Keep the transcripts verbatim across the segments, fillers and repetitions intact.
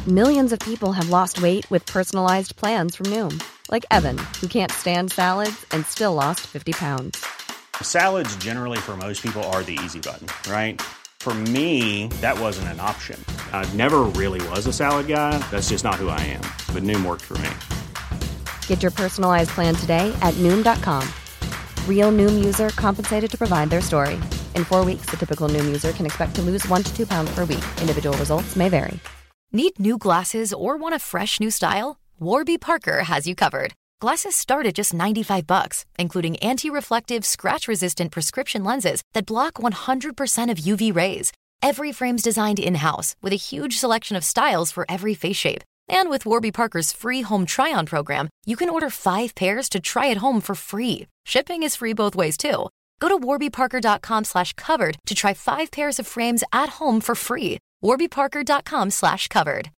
Millions of people have lost weight with personalized plans from Noom. Like Evan, who can't stand salads and still lost fifty pounds. Salads generally for most people are the easy button, right? For me, that wasn't an option. I never really was a salad guy. That's just not who I am. But Noom worked for me. Get your personalized plan today at Noom dot com. Real Noom user compensated to provide their story. In four weeks, the typical Noom user can expect to lose one to two pounds per week. Individual results may vary. Need new glasses or want a fresh new style? Warby Parker has you covered. Glasses start at just ninety-five bucks, including anti-reflective, scratch-resistant prescription lenses that block one hundred percent of U V rays. Every frame's designed in-house with a huge selection of styles for every face shape. And with Warby Parker's free home try-on program, you can order five pairs to try at home for free. Shipping is free both ways, too. Go to warbyparker.com slash covered to try five pairs of frames at home for free. warbyparker.com slash covered.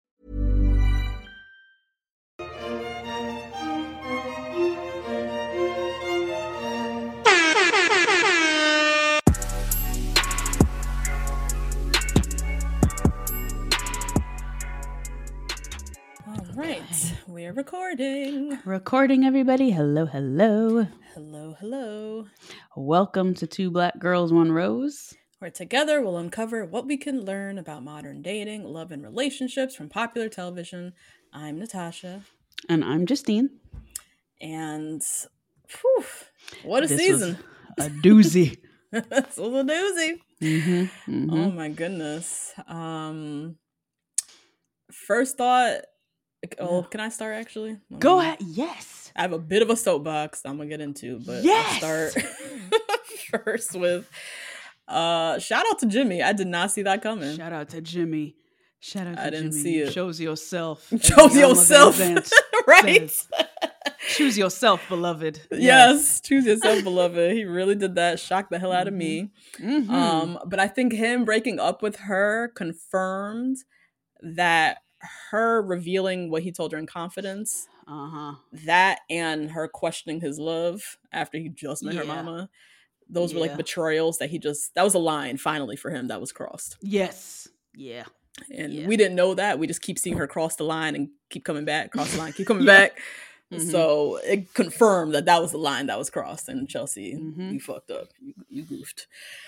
Right, we're recording. Recording, everybody. Hello, hello. Hello, hello. Welcome to Two Black Girls, One Rose, where together we'll uncover what we can learn about modern dating, love, and relationships from popular television. I'm Natasha. And I'm Justine. And, whew, what a this season. Was a doozy. This was a doozy. Mm-hmm, mm-hmm. Oh, my goodness. Um, first thought... Oh, can I start actually? Let Go me, ahead. Yes. I have a bit of a soapbox I'm gonna get into, but yes! I'll start first with uh shout out to Jimmy. I did not see that coming. Shout out to Jimmy. Shout out to I didn't Jimmy. see it. Shows yourself. Shows yourself. Right. Says, choose yourself, beloved. Yes. yes, choose yourself, beloved. He really did that. Shocked the hell out of me. Mm-hmm. Um, but I think him breaking up with her confirmed that her revealing what he told her in confidence, uh-huh, that and her questioning his love after he just met yeah. her mama, those yeah. were like betrayals that he just, that was a line finally for him that was crossed. Yes. Yeah. And yeah. we didn't know that. We just keep seeing her cross the line and keep coming back, cross the line, keep coming yeah. back. Mm-hmm. So it confirmed that that was the line that was crossed. And Chelsea, mm-hmm. you fucked up. You, you goofed.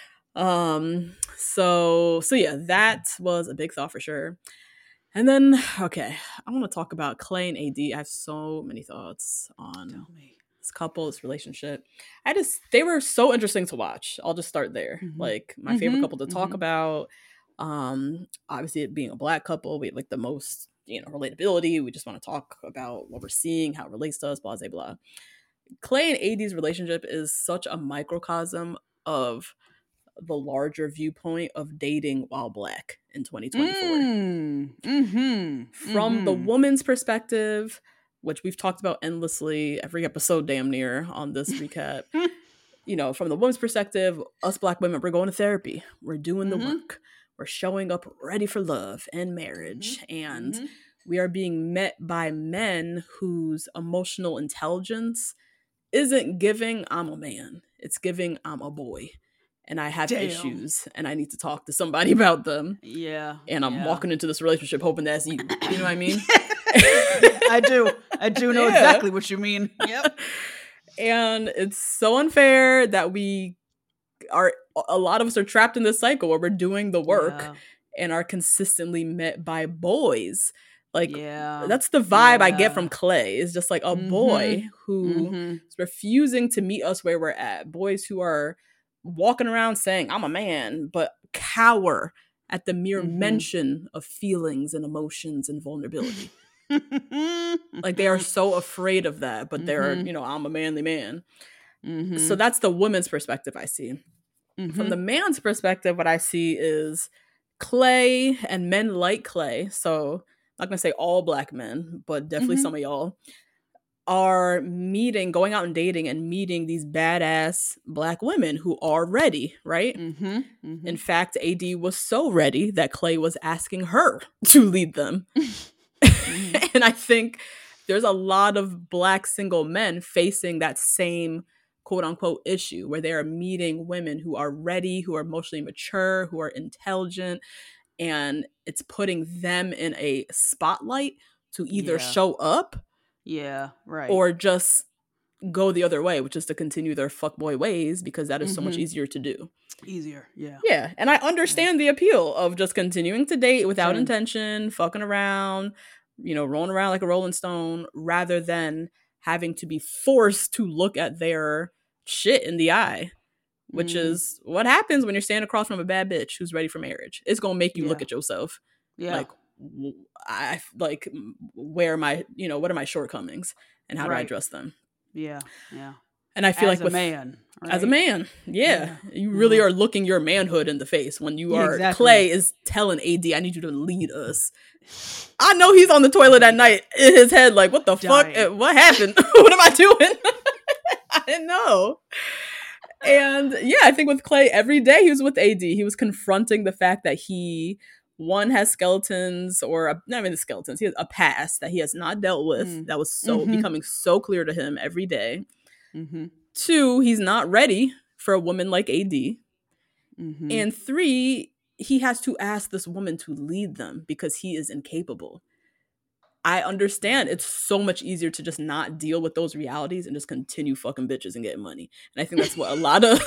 Um. So, so yeah, that was a big thought for sure. And then, okay, I want to talk about Clay and A D. I have so many thoughts on this couple, this relationship. I just, they were so interesting to watch. I'll just start there. Mm-hmm. Like, my mm-hmm. favorite couple to talk mm-hmm. about. Um, obviously, it being a Black couple, we have like the most, you know, relatability. We just want to talk about what we're seeing, how it relates to us, blah, blah, blah. Clay and A D's relationship is such a microcosm of the larger viewpoint of dating while Black in twenty twenty-four. Mm, mm-hmm, From mm-hmm. the woman's perspective, which we've talked about endlessly every episode damn near on this recap, you know, from the woman's perspective, us Black women, we're going to therapy. We're doing the mm-hmm. work. We're showing up ready for love and marriage. Mm-hmm. And mm-hmm. we are being met by men whose emotional intelligence isn't giving, I'm a man. It's giving, I'm a boy. And I have Damn. issues, and I need to talk to somebody about them. Yeah. And I'm yeah. walking into this relationship hoping that's you. You know what I mean? I do. I do know yeah. exactly what you mean. Yep. And it's so unfair that we are, a lot of us are trapped in this cycle where we're doing the work yeah. and are consistently met by boys. Like, yeah. that's the vibe yeah. I get from Clay. Is just like a mm-hmm. boy who mm-hmm. is refusing to meet us where we're at. Boys who are walking around saying, I'm a man, but cower at the mere mm-hmm. mention of feelings and emotions and vulnerability. Like, they are so afraid of that, but mm-hmm. they're, you know, I'm a manly man. Mm-hmm. So that's the woman's perspective I see. Mm-hmm. From the man's perspective, what I see is Clay and men like Clay. So I'm not going to say all Black men, but definitely mm-hmm. some of y'all are meeting, going out and dating and meeting these badass Black women who are ready, right? Mm-hmm, mm-hmm. In fact, A D was so ready that Clay was asking her to lead them. Mm-hmm. And I think there's a lot of Black single men facing that same quote unquote issue where they are meeting women who are ready, who are emotionally mature, who are intelligent, and it's putting them in a spotlight to either Yeah. show up Yeah, right. or just go the other way, which is to continue their fuckboy ways, because that is so much Mhm. easier to do. Easier, yeah. Yeah, and I understand the appeal of just continuing to date without Same. intention, fucking around, you know, rolling around like a Rolling Stone, rather than having to be forced to look at their shit in the eye, which Mhm. is what happens when you're standing across from a bad bitch who's ready for marriage. It's gonna make you look Yeah. at yourself. Yeah. Like, w- I like where are my, you know, what are my shortcomings and how do I Right. address them? yeah, yeah. And I feel As like a with man, as a right? man, yeah, Yeah. you really Mhm. are looking your manhood in the face when you Yeah, are. exactly. Clay is telling A D, "I need you to lead us." I know he's on the toilet at night in his head, like, "What the fuck? Dying. Uh, What happened? What am I doing?" I didn't know. And yeah, I think with Clay, every day he was with A D, he was confronting the fact that he, one, has skeletons, or a, not even the skeletons, he has a past that he has not dealt with. Mm. That was so Mhm. becoming so clear to him every day. Mm-hmm. Two, he's not ready for a woman like A D. Mm-hmm. And three, he has to ask this woman to lead them because he is incapable. I understand it's so much easier to just not deal with those realities and just continue fucking bitches and getting money. And I think that's what a lot of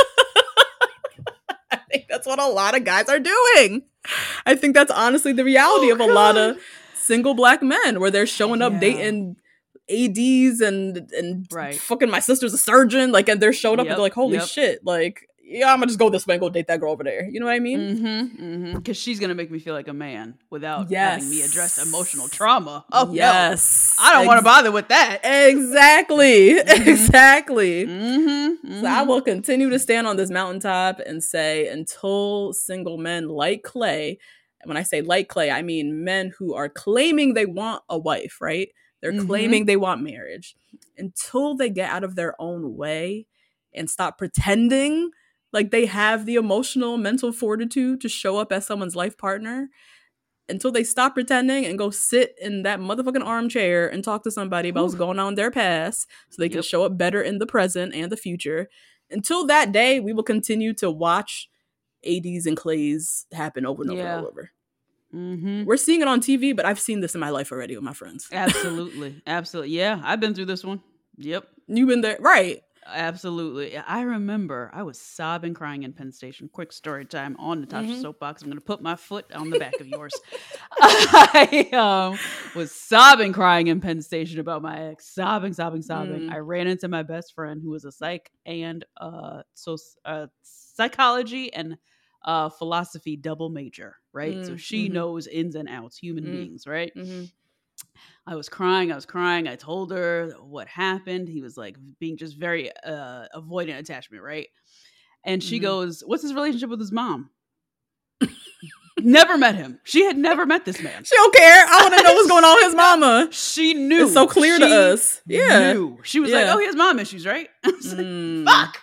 I think that's what a lot of guys are doing. I think that's honestly the reality Oh, of a lot God. of single black men, where they're showing up Yeah. dating A Ds and and Right. fucking my sister's a surgeon, like, and they're showing up Yep, and they're like, holy yep. shit, like, yeah, I'm gonna just go this way and go date that girl over there. You know what I mean? Mm-hmm. Mm-hmm. Because she's gonna make me feel like a man without Yes. having me address emotional trauma. Oh yes. no, I don't want to Ex- bother with that. Exactly. Exactly. Mm-hmm. So I will continue to stand on this mountaintop and say, until single men like Clay, when I say like Clay, I mean men who are claiming they want a wife, right? They're Mhm. claiming they want marriage. Until they get out of their own way and stop pretending like they have the emotional, mental fortitude to show up as someone's life partner, until they stop pretending and go sit in that motherfucking armchair and talk to somebody about what's going on in their past so they can Yep. show up better in the present and the future. Until that day, we will continue to watch A Ds and Clays happen over and over Yeah. and over. Mm-hmm. We're seeing it on T V, but I've seen this in my life already with my friends. Absolutely. Absolutely. Yeah, I've been through this one. Yep. You've been there, right? Absolutely. I remember I was sobbing, crying in Penn Station. Quick story time on Natasha's Mhm. soapbox. I'm going to put my foot on the back of yours. I um, was sobbing, crying in Penn Station about my ex. Sobbing, sobbing, sobbing. Mm. I ran into my best friend who was a psych and uh, so uh, psychology and uh, philosophy double major, right? so Mm, she mhm. knows ins and outs, human Mm. beings, right? Mhm. I was crying. I was crying. I told her what happened. He was like being just very uh, avoidant attachment, right? And she Mhm. goes, "What's his relationship with his mom?" Never met him. She had never met this man. She don't care. I want to know what's going on with his mama. She knew. It's so clear to She us. Yeah. knew. She was Yeah. like, "Oh, he has mom issues, right?" I was like, Mm. "Fuck."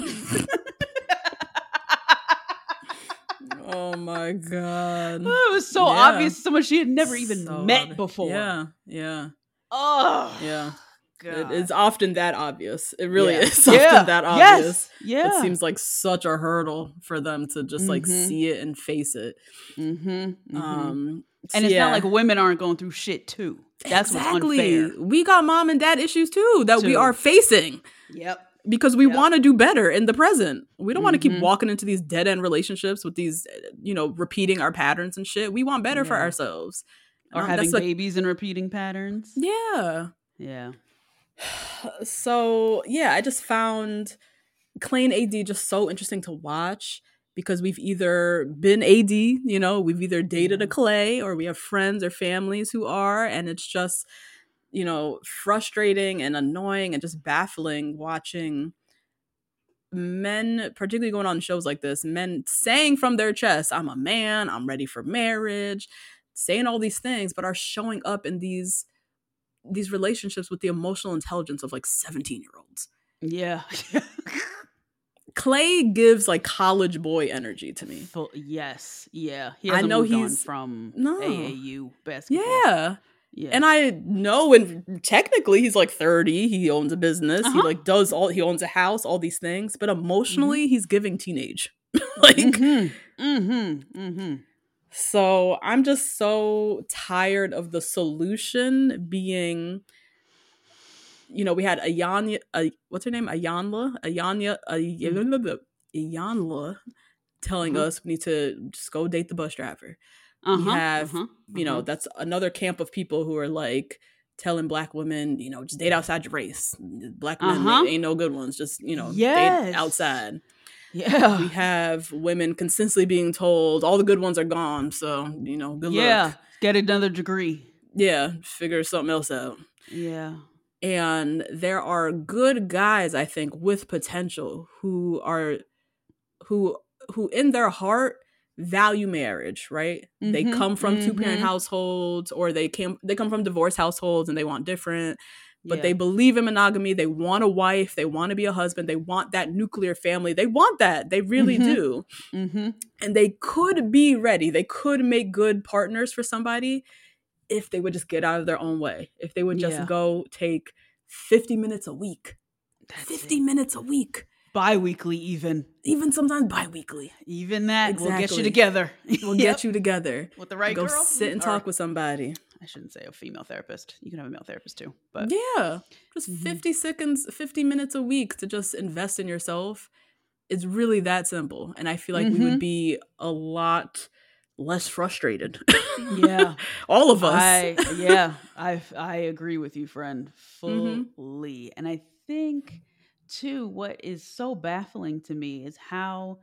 Oh my god. It was so Yeah. obvious. Someone she had never even So met obvious. before. Yeah. Yeah. Oh. Yeah. God. It, it's often that obvious. It really Yeah. is Yeah. often that obvious. Yes. Yeah. It seems like such a hurdle for them to just like Mhm. see it and face it. Mm-hmm. mm-hmm. Um, and it's yeah. not like women aren't going through shit too. That's exactly. what's unfair. We got mom and dad issues too that we Too. are facing Yep. because we Yep. want to do better in the present. We don't want to keep Mhm. walking into these dead end relationships with these, uh, you know, repeating our patterns and shit. We want better for Yeah. ourselves. Or Um, having that's like- babies and repeating patterns. Yeah. Yeah. So yeah, I just found Clay and A D just so interesting to watch because we've either been A D, you know, we've either dated a Clay, or we have friends or families who are, and it's just, you know, frustrating and annoying and just baffling watching men, particularly going on shows like this, men saying from their chest, I'm a man, I'm ready for marriage, saying all these things, but are showing up in these these relationships with the emotional intelligence of like seventeen year olds. Yeah. Clay gives like college boy energy to me. Full, yes. Yeah. He I hasn't know moved on he's- from No. A A U basketball. Yeah. Yeah. And I know, and technically he's like thirty. He owns a business. He Uh-huh. like does all, he owns a house, all these things. But emotionally, he's giving teenage. Like, mm-hmm. Mm-hmm. Mm-hmm. So I'm just so tired of the solution being, you know, we had Ayanya, uh, what's her name? Ayanla? Ayanya, Ay- Ayanla telling Uh-huh. us we need to just go date the bus driver. Uh-huh. We have, uh-huh. you know, uh-huh. that's another camp of people who are like telling black women, you know, just date outside your race. Black men Uh-huh. ain't no good ones. Just, you know, Yes. date outside. Yeah. We have women consistently being told all the good ones are gone. So, you know, good yeah. luck. Get another degree. Yeah. Figure something else out. Yeah. And there are good guys, I think, with potential who are, who, who in their heart value marriage, right? Mm-hmm, they come from mm-hmm. two-parent households, or they came, they come from divorced households and they want different. But yeah. they believe in monogamy. They want a wife. They want to be a husband. They want that nuclear family. They want that. They really mm-hmm. do. Mm-hmm. And they could be ready. They could make good partners for somebody if they would just get out of their own way. If they would just yeah. go take fifty minutes a week. That's fifty it. Minutes a week. Bi-weekly even. Even sometimes bi-weekly. Even that. Exactly. We'll get you together. We'll yep. get you together. With the right go girl. sit and talk or, with somebody. I shouldn't say a female therapist. You can have a male therapist too. But yeah. Just mm-hmm. fifty seconds, fifty minutes a week to just invest in yourself. It's really that simple. And I feel like mm-hmm. we would be a lot less frustrated. Yeah. All of us. I, yeah. I I agree with you, friend. Fully. Mm-hmm. And I think too, what is so baffling to me is how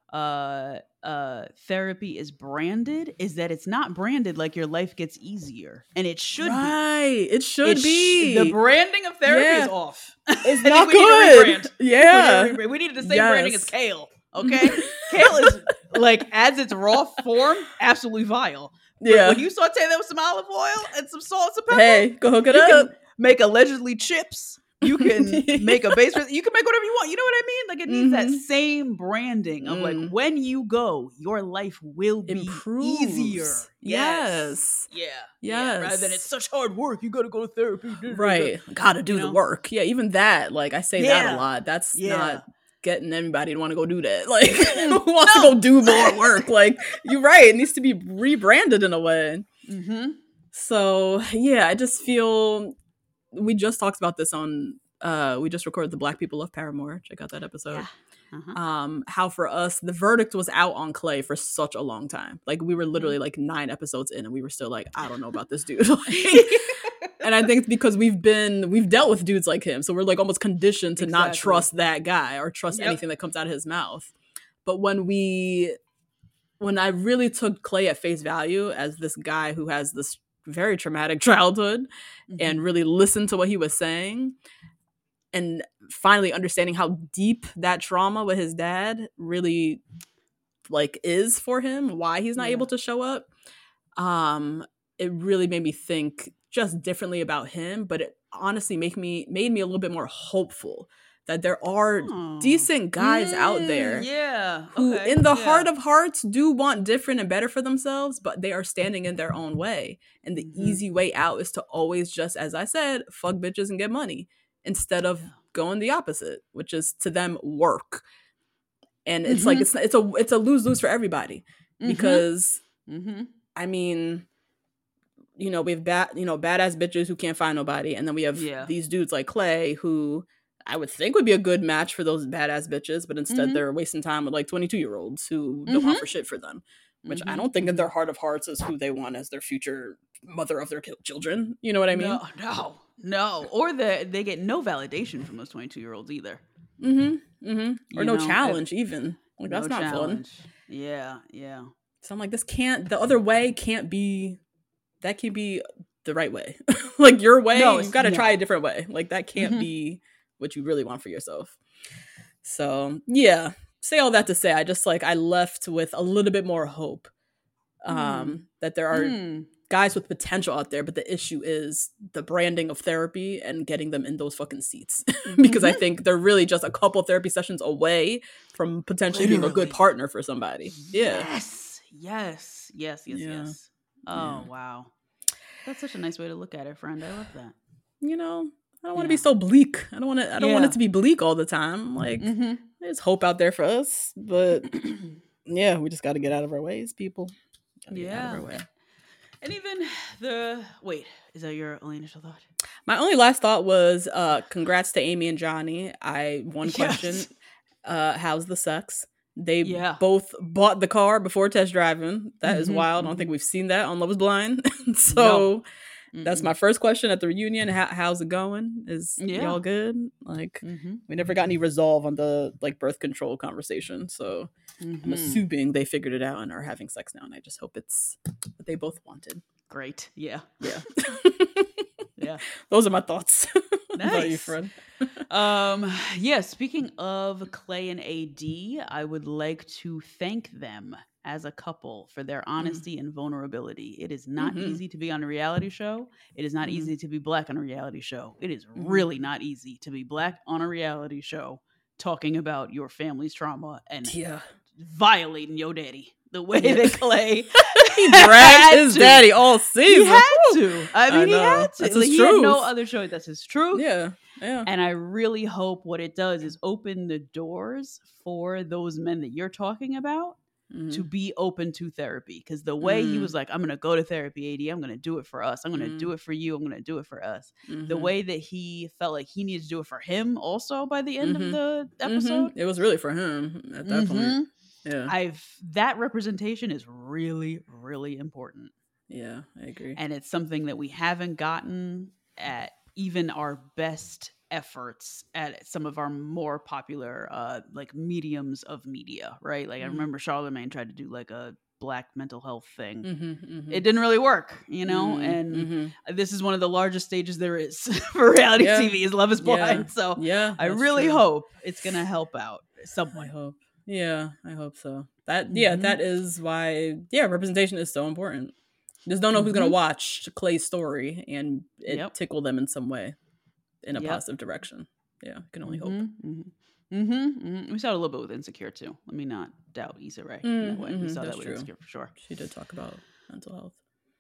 uh uh therapy is branded, is that it's not branded like your life gets easier, and it should right be. It should it be. Sh- the branding of therapy yeah. is off. It's not we good. Need to rebrand. Yeah, we need, to we need the same yes. branding as kale. Okay, kale is like, as its raw form, absolutely vile. But yeah, when you saute that with some olive oil and some salt and some pepper, hey, go hook it you up. Can make allegedly chips. You can make a base. You can make whatever you want. You know what I mean? Like, it needs mm-hmm. that same branding of mm. like, when you go, your life will be Improves. Easier. Yes. yes. Yeah. Yes. Yeah. Rather than it's such hard work. You got to go to therapy. Right. Got to do you the know? Work. Yeah. Even that. Like, I say yeah. that a lot. That's yeah. not getting anybody to want to go do that. Like, who wants no. to go do more work? Like, you're right. It needs to be rebranded in a way. Mm-hmm. So, yeah, I just feel... We just talked about this on, uh, we just recorded The Black People Love Paramore. Check out that episode. Yeah. Uh-huh. Um, how for us, the verdict was out on Clay for such a long time. Like, we were literally like nine episodes in and we were still like, I don't know about this dude. And I think it's because we've been, we've dealt with dudes like him. So we're like almost conditioned to exactly. not trust that guy or trust yep. anything that comes out of his mouth. But when we, when I really took Clay at face value as this guy who has this very traumatic childhood mm-hmm. and really listened to what he was saying and finally understanding how deep that trauma with his dad really like is for him, why he's not yeah. able to show up. Um, it really made me think just differently about him, but it honestly made me made me a little bit more hopeful that there are oh. decent guys mm, out there yeah. who okay. in the yeah. heart of hearts do want different and better for themselves, but they are standing in their own way. And the mm-hmm. easy way out is to always just, as I said, fuck bitches and get money instead of yeah. going the opposite, which is to them work. And it's mm-hmm. like, it's it's a it's a lose-lose for everybody mm-hmm. because, mm-hmm. I mean, you know, we have bad, you know, badass bitches who can't find nobody. And then we have yeah. these dudes like Clay who I would think would be a good match for those badass bitches, but instead mm-hmm. they're wasting time with like twenty-two year olds who don't mm-hmm. offer shit for them, which mm-hmm. I don't think in their heart of hearts is who they want as their future mother of their children. You know what I mean? No, no, no. Or the, they get no validation from those twenty-two year olds either. Mm-hmm. Mm-hmm. Or you no know, challenge if, even. Like, that's no not challenge. fun. Yeah, yeah. So I'm like, this can't, the other way can't be, that can be the right way. Like, your way, no, you've got to no. try a different way. Like, that can't mm-hmm. be what you really want for yourself. So yeah, say all that to say, I just like, I left with a little bit more hope um, mm. that there are mm. guys with potential out there, but the issue is the branding of therapy and getting them in those fucking seats. Because mm-hmm. I think they're really just a couple therapy sessions away from potentially Literally. being a good partner for somebody. Yeah. Yes. Yes. Yes. Yes. Yeah. Yes. Oh, yeah. Wow. That's such a nice way to look at it, friend. I love that. You know, I don't want to yeah. be so bleak. I don't want to. I don't yeah. want it to be bleak all the time. Like, mm-hmm. there's hope out there for us, but yeah, we just got to get out of our ways, people. Gotta get out of her way. And even the wait, is that your only initial thought? My only last thought was, uh, congrats to Amy and Johnny. I one question, yes. uh, how's the sex? They yeah. both bought the car before test driving. That mm-hmm, is wild. Mm-hmm. I don't think we've seen that on Love Is Blind. so no. that's my first question at the reunion. How, how's it going? Is yeah. y'all good? Like mm-hmm. we never got any resolve on the like birth control conversation. So mm-hmm. I'm assuming they figured it out and are having sex now. And I just hope it's what they both wanted. Great. Yeah. Yeah. yeah. Those are my thoughts. Nice. About you, friend. um, yeah, speaking of Clay and A D, I would like to thank them as a couple for their honesty mm. and vulnerability. It is not mm-hmm. easy to be on a reality show. It is not mm-hmm. easy to be Black on a reality show. It is mm-hmm. really not easy to be Black on a reality show talking about your family's trauma and yeah. violating your daddy. The way that Clay he dragged his to. daddy all season. He had to. I mean, I he had to. That's like, his he truth. had no other choice. That's his truth. Yeah. Yeah. And I really hope what it does is open the doors for those men that you're talking about mm-hmm. to be open to therapy. Because the way mm-hmm. he was like, I'm going to go to therapy, A D. I'm going to do it for us. I'm going to mm-hmm. do it for you. I'm going to do it for us. Mm-hmm. The way that he felt like he needed to do it for him also by the end mm-hmm. of the episode. Mm-hmm. It was really for him at that mm-hmm. point. Yeah. I've that representation is really, really important. Yeah, I agree. And it's something that we haven't gotten at even our best efforts at some of our more popular uh like mediums of media, right? Like mm-hmm. I remember Charlamagne tried to do like a Black mental health thing. Mm-hmm, mm-hmm. It didn't really work, you know? Mm-hmm, and mm-hmm. this is one of the largest stages there is for reality yeah. T V is Love Is Blind. Yeah. So yeah, I really true. hope it's gonna help out somewhat. I hope. Yeah, I hope so. That mm-hmm. yeah, that is why yeah, representation is so important. Just don't know mm-hmm. who's gonna watch Clay's story and it yep. tickle them in some way in a yep. positive direction. Yeah, I can only mm-hmm. hope. Mm-hmm. Mm-hmm. Mm-hmm. We saw it a little bit with Insecure too. Let me not doubt Issa Rae. Mm-hmm. That way. We saw That's that with true. Insecure for sure. She did talk about mental health.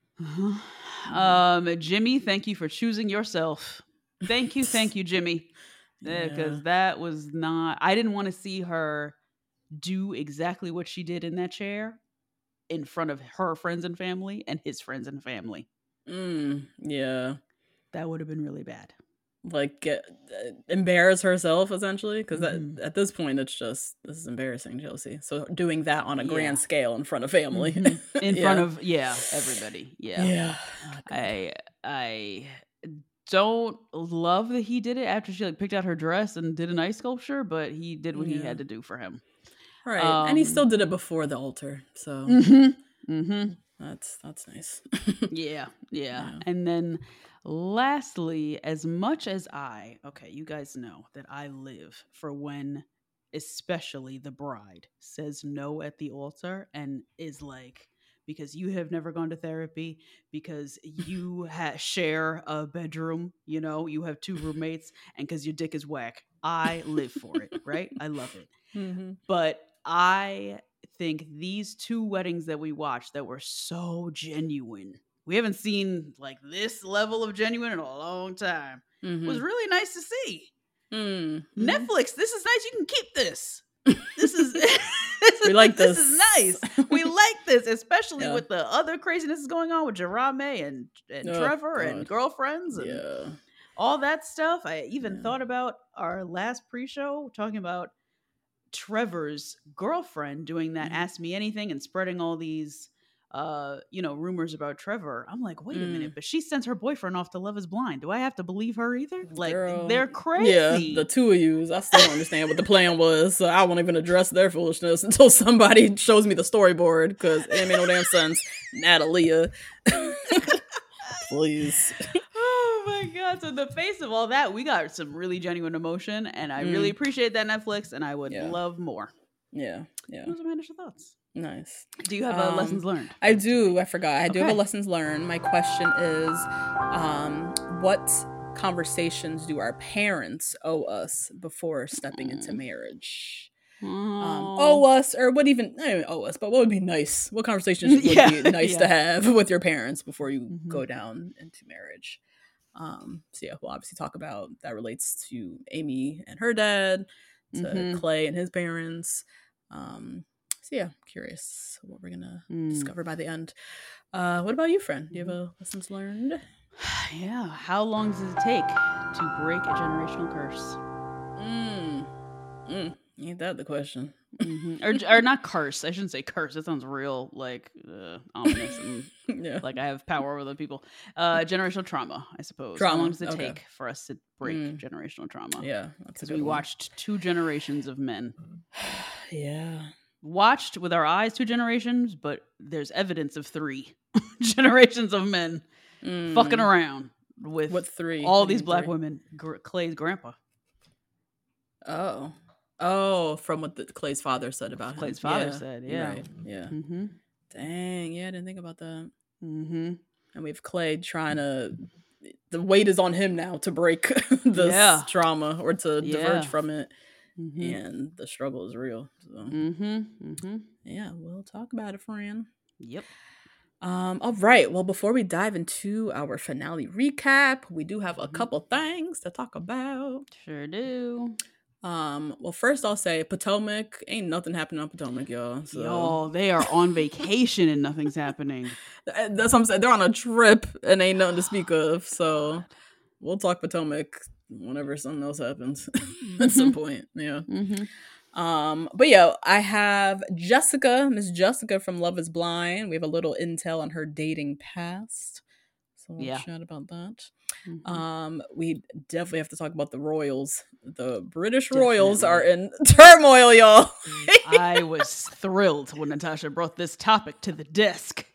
Uh-huh. Um, Jimmy, thank you for choosing yourself. Thank you, thank you, Jimmy. Because yeah. that was not. I didn't want to see her do exactly what she did in that chair in front of her friends and family and his friends and family. Mm, yeah. That would have been really bad. Like, get, uh, embarrass herself, essentially? Because mm-hmm. at this point, it's just, this is embarrassing, Chelsea. So doing that on a yeah. grand scale in front of family. Mm-hmm. In yeah. front of, yeah, everybody. Yeah. Yeah. Oh, I, I don't love that he did it after she, like, picked out her dress and did an ice sculpture, but he did what yeah. he had to do for him. Right, um, and he still did it before the altar, so mm-hmm, mm-hmm. that's that's nice. yeah, yeah, yeah. And then lastly, as much as I, okay, you guys know that I live for when, especially the bride says no at the altar and is like, because you have never gone to therapy, because you ha- share a bedroom, you know, you have two roommates, and because your dick is whack. I live for it, right? I love it. Mm-hmm. But I think these two weddings that we watched that were so genuine, we haven't seen like this level of genuine in a long time, mm-hmm. was really nice to see. Mm-hmm. Netflix, this is nice. You can keep this. This is this we is, like this. This is nice. We like this, especially yeah. with the other craziness is going on with Jerame and, and oh, Trevor God. and girlfriends and yeah. all that stuff. I even yeah. thought about our last pre-show talking about Trevor's girlfriend doing that mm. Ask Me Anything and spreading all these uh you know rumors about Trevor. I'm like, wait mm. a minute, but she sends her boyfriend off to Love Is Blind. Do I have to believe her either? Like, girl, they're crazy. Yeah, the two of you, I still don't understand what the plan was, so I won't even address their foolishness until somebody shows me the storyboard, because it made no damn sense. Natalia. Please. Oh my God. So in the face of all that, we got some really genuine emotion, and I mm. really appreciate that, Netflix, and I would yeah. love more. Yeah. Yeah. Those are my initial thoughts. Nice. Do you have a um, lessons learned? I do. I forgot. I do okay. have a lessons learned. My question is, um, what conversations do our parents owe us before stepping mm. into marriage? Oh. Um, owe us, or what even, I don't even owe us, but what would be nice? What conversations would yeah. be nice yeah. to have with your parents before you mm-hmm. go down into marriage? Um, so yeah, we'll obviously talk about that relates to Amy and her dad, to mm-hmm. Clay and his parents. Um, So yeah, curious what we're gonna Mm. discover by the end. Uh, what about you, friend? Do you have a lessons learned? Yeah. How long does it take to break a generational curse? Mm. Mm. Ain't that the question? Mm-hmm. Or, or not curse. I shouldn't say curse. That sounds real, like uh, ominous and Yeah. like I have power over other people. Uh, generational trauma, I suppose. How Trauma, long does it okay. take for us to break Mm. generational trauma? Yeah, that's a Because good we one. watched two generations of men. Yeah. Watched with our eyes two generations, but there's evidence of three generations of men Mm. fucking around with What three? all What do you these mean black three? women. Gr- Clay's grandpa. Oh. Oh, from what the, Clay's father said about him. Clay's father Yeah, said, yeah. Right. Yeah. Mm-hmm. Dang. Yeah, I didn't think about that. Mm-hmm. And we have Clay trying to. The weight is on him now to break this Yeah. trauma or to Yeah. diverge from it, Mm-hmm. and the struggle is real. So Mm-hmm. Mm-hmm. yeah, we'll talk about it, Fran. Yep. Um, all right. Well, before we dive into our finale recap, we do have a Mhm. couple things to talk about. Sure do. Um, well, first I'll say Potomac, ain't nothing happening on Potomac, y'all. So Y'all, they are on vacation and nothing's happening. that's what I'm saying. They're on a trip and ain't nothing to speak of. So we'll talk Potomac whenever something else happens at some point. Yeah. Mm-hmm. Um, but yeah, I have Jessica, Miss Jessica from Love is Blind. We have a little intel on her dating past. So we'll Yeah. chat about that. Mm-hmm. Um, we definitely have to talk about the royals. The British royals are in Definitely. turmoil, y'all. I was thrilled when Natasha brought this topic to the desk.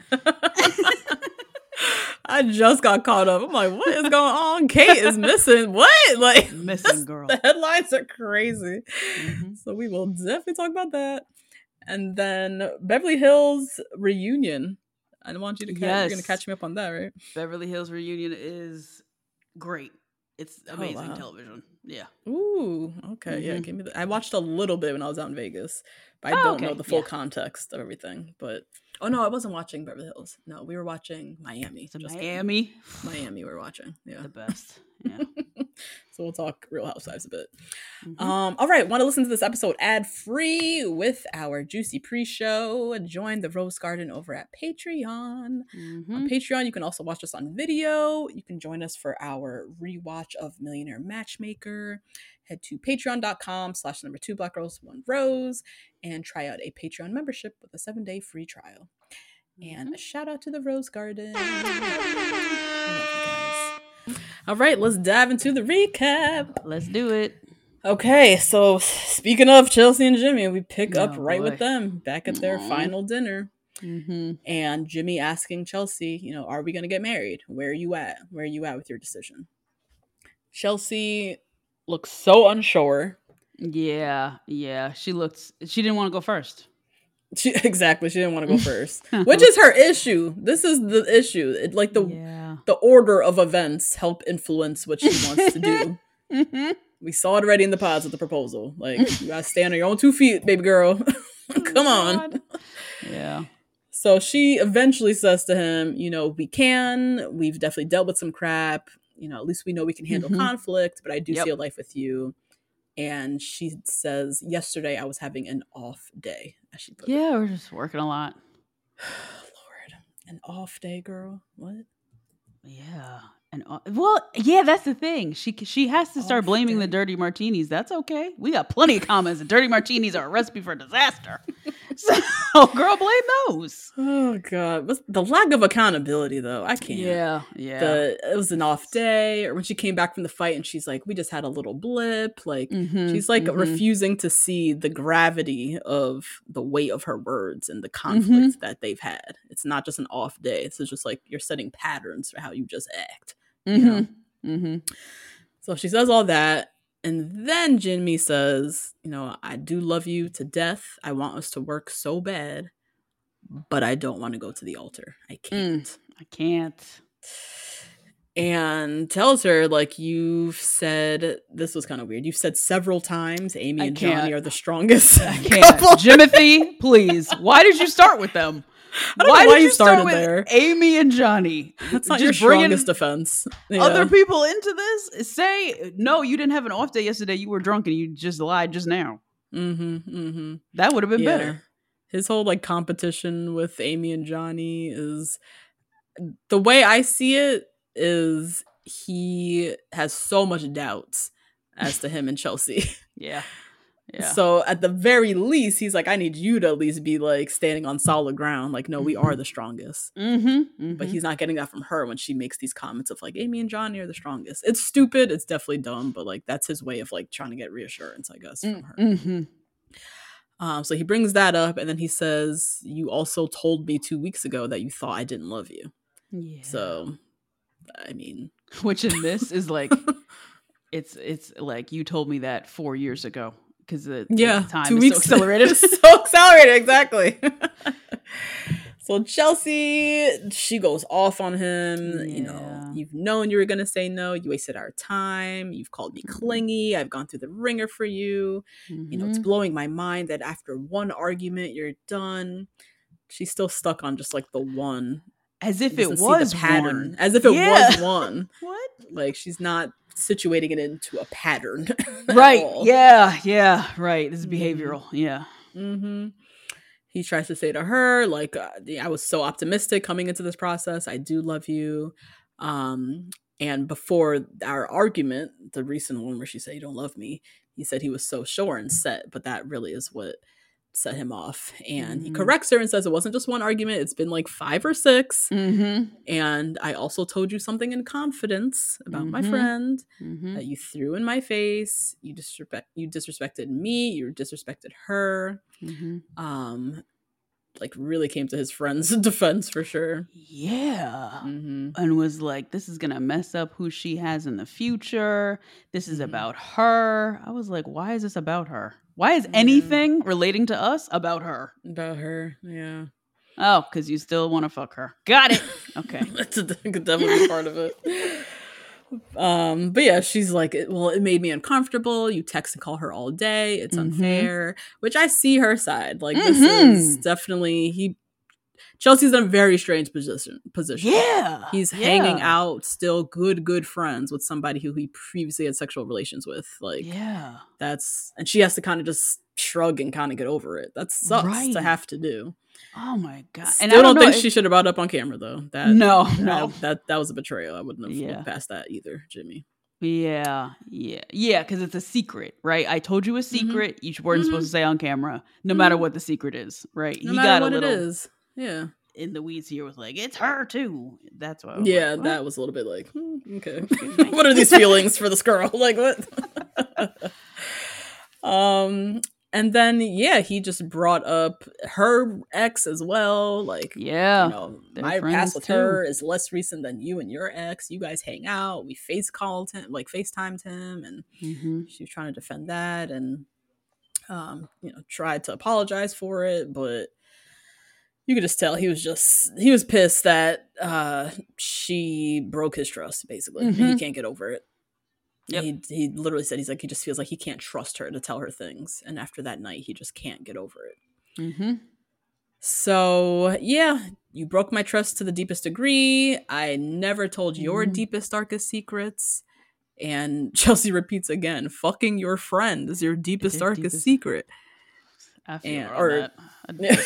I just got caught up. I'm like, what is going on? Kate is missing. What? Like, Missing girl. the headlines are crazy. Mm-hmm. So we will definitely talk about that. And then Beverly Hills reunion. I want you to catch, Yes. you're going to catch me up on that, right? Beverly Hills reunion is great. It's amazing Oh, wow. television. Yeah. Ooh, okay. Yeah, Mhm. give me the, I watched a little bit when I was out in Vegas, but I Oh, don't okay. know the full Yeah. context of everything. But oh no, I wasn't watching Beverly Hills. No, we were watching Miami. It's in Just kidding. Miami. Miami we're watching. Yeah. The best. Yeah. So we'll talk Real Housewives a bit. Mhm. Um, all right, want to listen to this episode ad-free with our juicy pre-show? Join the Rose Garden over at Patreon. Mhm. On Patreon, you can also watch us on video. You can join us for our rewatch of Millionaire Matchmaker. Head to patreon.com slash number two black rose one rose and try out a Patreon membership with a seven-day free trial. And a shout out to the Rose Garden. We love you guys. All right, let's dive into the recap. Let's do it. Okay, so speaking of Chelsea and Jimmy, we pick Oh, up right boy. with them back at their Aw. final dinner. Mm-hmm. And Jimmy asking Chelsea, you know, are we going to get married? Where are you at? Where are you at with your decision? Chelsea looks so unsure. Yeah. Yeah. She looked, she didn't want to go first. She, exactly. She didn't want to go first, which is her issue. This is the issue. It, like the Yeah. the order of events help influence what she wants to do. Mm-hmm. We saw it already in the pods with the proposal. Like, you gotta stand on your own two feet, baby girl. Come on. Yeah. So she eventually says to him, you know, we can. We've definitely dealt with some crap. You know, at least we know we can handle Mhm. conflict, but I do Yep. see a life with you. And she says, yesterday I was having an off day, as she put it. Yeah, we're just working a lot. Lord, an off day, girl. What? Yeah. And uh, well, yeah, that's the thing. She she has to start Off blaming day. the dirty martinis. That's okay. We got plenty of comments that dirty martinis are a recipe for disaster. So, girl, blame those. Oh God, What's the lack of accountability though? I can't. Yeah, yeah. The it was an off day, or when she came back from the fight and she's like, we just had a little blip. Like Mhm, she's like mhm. refusing to see the gravity of the weight of her words and the conflict Mm-hmm. that they've had. It's not just an off day. This is just like you're setting patterns for how you just act. Mm-hmm. You know? Mm-hmm. So she says all that. And then Jimmy says, you know, I do love you to death. I want us to work so bad, but I don't want to go to the altar. I can't. I can't. And tells her, like, you've said, this was kind of weird. You've said several times Amy I and Johnny can't. are the strongest I can't. couple. Jimothy, please. Why did you start with them? I don't know why did you start started with there. Amy and Johnny? That's not Just your bringing strongest defense. Yeah. other people into this. Say, no, you didn't have an off day yesterday. You were drunk and you just lied just now. Mm-hmm, mm-hmm. That would have been Yeah. better. his whole like competition with Amy and Johnny is, the way I see it is he has so much doubts as to him and Chelsea. Yeah. Yeah. So at the very least, he's like, I need you to at least be like standing on solid ground. Like, no, we are the strongest. Mm-hmm, mm-hmm. But he's not getting that from her when she makes these comments of like, Amy and Johnny are the strongest. It's stupid. It's definitely dumb. But like, that's his way of like trying to get reassurance, I guess, from her. Mm-hmm. Um, so he brings that up. And then he says, you also told me two weeks ago that you thought I didn't love you. Yeah. So, I mean. Which in this is like, it's it's like you told me that four years ago. Because the, yeah, the time two is weeks so accelerated. so accelerated, exactly. So Chelsea, she goes off on him. Yeah. You know, you've known you were going to say no. You wasted our time. You've called me clingy. I've gone through the ringer for you. Mm-hmm. You know, it's blowing my mind that after one argument, you're done. She's still stuck on just like the one. As if it was the pattern. One. As if it yeah. was one. What? Like she's not situating it into a pattern. Right. Yeah. Yeah. Right. This is behavioral. Mm-hmm. Yeah. Mm-hmm. He tries to say to her, like, uh, I was so optimistic coming into this process. I do love you. Um, and before our argument, the recent one where she said, you don't love me, he said he was so sure and set. But that really is what set him off. And mm-hmm. he corrects her and says it wasn't just one argument. It's been like five or six. Mm-hmm. And I also told you something in confidence about mm-hmm. my friend mm-hmm. that you threw in my face. You disrespect, you disrespected me. You disrespected her. Mm-hmm. Um, like really came to his friend's defense for sure. Yeah. Mm-hmm. And was like, this is going to mess up who she has in the future. This is mm-hmm. about her. I was like, why is this about her? Why is anything yeah. relating to us about her? About her, yeah. Oh, because you still want to fuck her. Got it. Okay. That's a, could definitely be part of it. Um, but yeah, she's like, well, it made me uncomfortable. You text and call her all day. It's mm-hmm. unfair, which I see her side. Like, mm-hmm. this is definitely, he, Chelsea's in a very strange position. Position. Yeah. He's yeah. hanging out, still good, good friends with somebody who he previously had sexual relations with. Like, yeah. That's, and she has to kind of just shrug and kind of get over it. That sucks right. to have to do. Oh my God. Still and I don't, don't think if... she should have brought it up on camera though. That No, that, no. That that was a betrayal. I wouldn't have yeah. looked past that either, Jimmy. Yeah, yeah, yeah, because it's a secret, right? I told you a secret. Mm-hmm. You weren't mm-hmm. supposed to say on camera, no mm-hmm. matter what the secret is, right? No he matter got what a little it is. Yeah. In the weeds here was like, it's her too. That's why. Yeah, like, that was a little bit like, hmm, okay. What are these feelings for this girl? Like what? um, and then yeah, he just brought up her ex as well. Like, yeah, you know, my past with too. her is less recent than you and your ex. You guys hang out. We face called him, like FaceTimed him, and mm-hmm. she was trying to defend that, and um, you know, tried to apologize for it, but. You could just tell he was just, he was pissed that uh, she broke his trust, basically. Mm-hmm. And he can't get over it. Yep. He he literally said, he's like, he just feels like he can't trust her to tell her things. And after that night, he just can't get over it. Mm-hmm. So, yeah, you broke my trust to the deepest degree. I never told mm-hmm. your deepest, darkest secrets. And Chelsea repeats again, fucking your friend is your deepest, is darkest deepest... secret. I feel and, or, that. I'd yeah.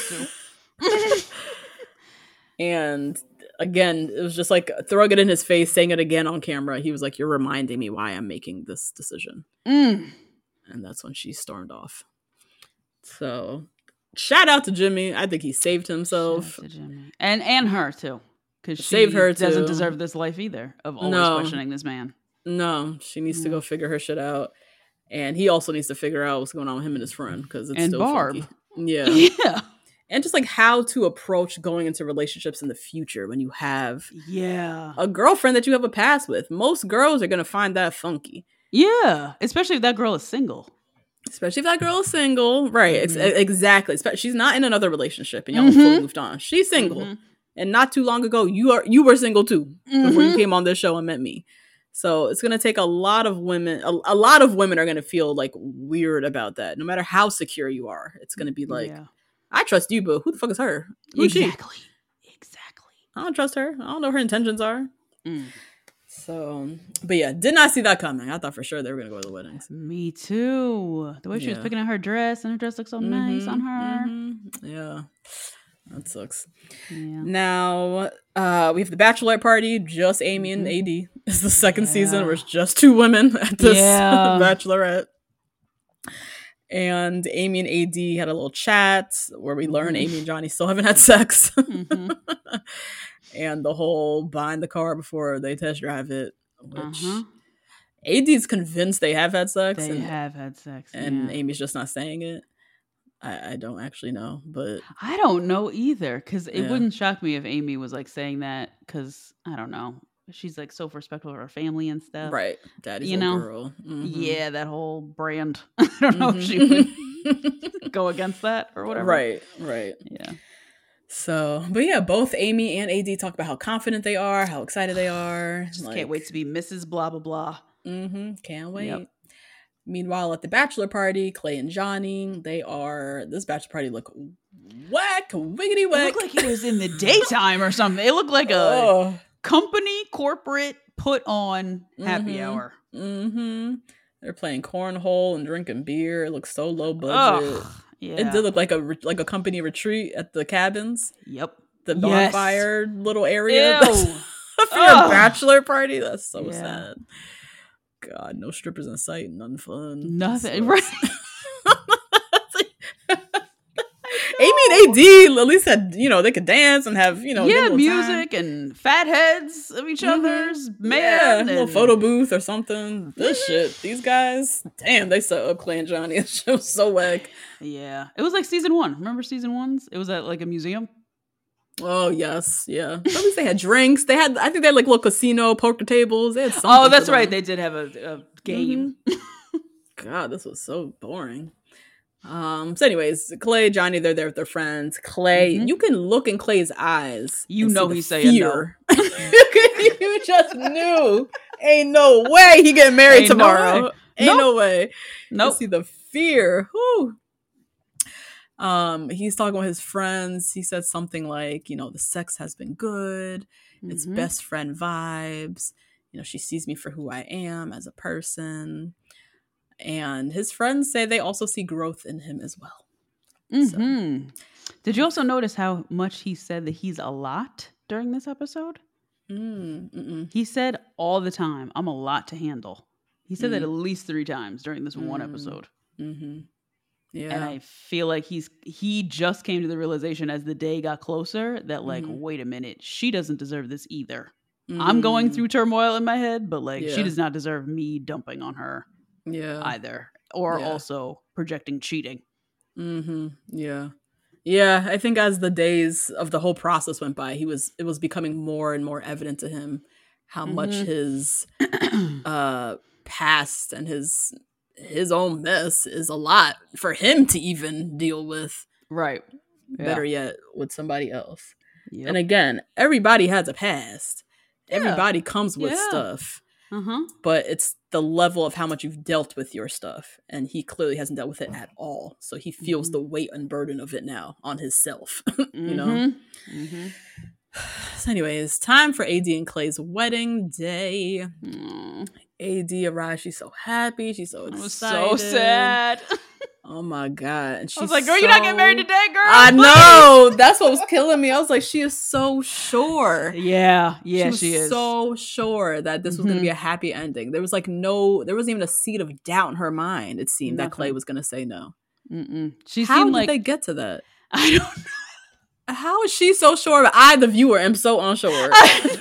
And again, it was just like throwing it in his face, saying it again on camera. He was like, you're reminding me why I'm making this decision. Mm. And that's when she stormed off. So shout out to Jimmy. I think he saved himself. Shout out to Jimmy. And and her too. Because she Save her too. doesn't deserve this life either of always no. questioning this man. No, she needs no. to go figure her shit out. And he also needs to figure out what's going on with him and his friend. Because it's and still Barb. funky. Yeah. Yeah. And just like how to approach going into relationships in the future when you have yeah a girlfriend that you have a past with. Most girls are going to find that funky. Yeah. Especially if that girl is single. Especially if that girl is single. Right. Mm-hmm. Ex- exactly. She's not in another relationship and y'all mm-hmm. fully moved on. She's single. Mm-hmm. And not too long ago, you are you were single too mm-hmm. before you came on this show and met me. So it's going to take a lot of women. A, a lot of women are going to feel like weird about that. No matter how secure you are. It's going to be like... Yeah. I trust you, but who the fuck is her? Who's exactly. she? Exactly. I don't trust her. I don't know what her intentions are. Mm. So, but yeah, did not see that coming. I thought for sure they were going to go to the weddings. Me too. The way she yeah. was picking out her dress, and her dress looked so mm-hmm, nice on her. Mm-hmm, Yeah. That sucks. Yeah. Now, uh, we have the bachelorette party, just Amy mm-hmm. and A D. It's the second yeah. season where it's just two women at this yeah. bachelorette. And Amy and A D had a little chat where we mm-hmm. learn Amy and Johnny still haven't had sex. mm-hmm. And the whole buying the car before they test drive it, which uh-huh. A D's convinced they have had sex. They and, have had sex. And yeah. Amy's just not saying it. I, I don't actually know, but I don't know either, because it yeah. wouldn't shock me if Amy was like saying that, because I don't know, she's like so respectful of her family and stuff, right? Daddy's you little know, girl. Mm-hmm. Yeah, that whole brand. I don't know mm-hmm. if she would go against that or whatever. Right, right. Yeah. So, but yeah, both Amy and A D talk about how confident they are, how excited they are. Just like, can't wait to be Missus Blah blah blah. Mm-hmm. Can't wait. Yep. Meanwhile, at the bachelor party, Clay and Johnny, they are, this bachelor party look whack, wiggity whack. It looked like it was in the daytime or something. It looked like a oh. company, corporate, put on happy mm-hmm. hour. Mm-hmm. They're playing cornhole and drinking beer. It looks so low budget. Ugh, yeah. It did look like a like a company retreat at the cabins. Yep. The bonfire yes. little area. Ew. For your bachelor party. That's so yeah. sad. God, no strippers in sight, none fun. Nothing, right? Amy and A D at least had, you know, they could dance and have, you know, yeah, music time. And fat heads of each mm-hmm. other's man. Yeah, and... a little photo booth or something. This shit, these guys, damn, they set up Clay and Johnny. It was so whack. Yeah, it was like season one. Remember season ones? It was at like a museum. Oh yes, yeah. At least they had drinks. They had, I think they had like little casino poker tables. They had something. Oh, that's right. They did have a, a game. Mm-hmm. God, this was so boring. Um. So, anyways, Clay, Johnny, they're there with their friends. Clay, mm-hmm. you can look in Clay's eyes. You know he's saying no. You just knew. Ain't no way he getting married Ain't tomorrow. No Ain't nope. no way. No. Nope. See the fear. Whew. Um, he's talking with his friends. He said something like, you know, the sex has been good. Mm-hmm. It's best friend vibes. You know, she sees me for who I am as a person. And his friends say they also see growth in him as well. Mm-hmm. So. Did you also notice how much he said that he's a lot during this episode? Mm-mm. He said all the time, I'm a lot to handle. He said mm. that at least three times during this mm. one episode. Mm-hmm. Yeah. And I feel like he's he just came to the realization as the day got closer that like, mm-hmm. wait a minute, she doesn't deserve this either. Mm. I'm going through turmoil in my head, but like yeah. she does not deserve me dumping on her yeah. either. Or yeah. also projecting cheating. Mm-hmm. Yeah. Yeah. I think as the days of the whole process went by, he was it was becoming more and more evident to him how mm-hmm. much his uh past and his his own mess is a lot for him to even deal with. Right. Yeah. Better yet, with somebody else. Yep. And again, everybody has a past. Yeah. Everybody comes with yeah. stuff. Uh-huh. But it's the level of how much you've dealt with your stuff. And he clearly hasn't dealt with it at all. So he feels mm-hmm. the weight and burden of it now on himself. you mm-hmm. know? Mm-hmm. So anyways, time for A D and Clay's wedding day. Mm. A D arrives. She's so happy. She's so excited. I was so sad. Oh my God. And she's I was like, girl, so... you're not getting married today, girl. I know. That's what was killing me. I was like, she is so sure. Yeah. Yeah, she, she is. so sure that this was mm-hmm. going to be a happy ending. There was like no, there wasn't even a seed of doubt in her mind, it seemed, Nothing. that Clay was going to say no. Mm-mm. She How seemed did like... they get to that? I don't know. How is she so sure? But I, the viewer, am so unsure. I know.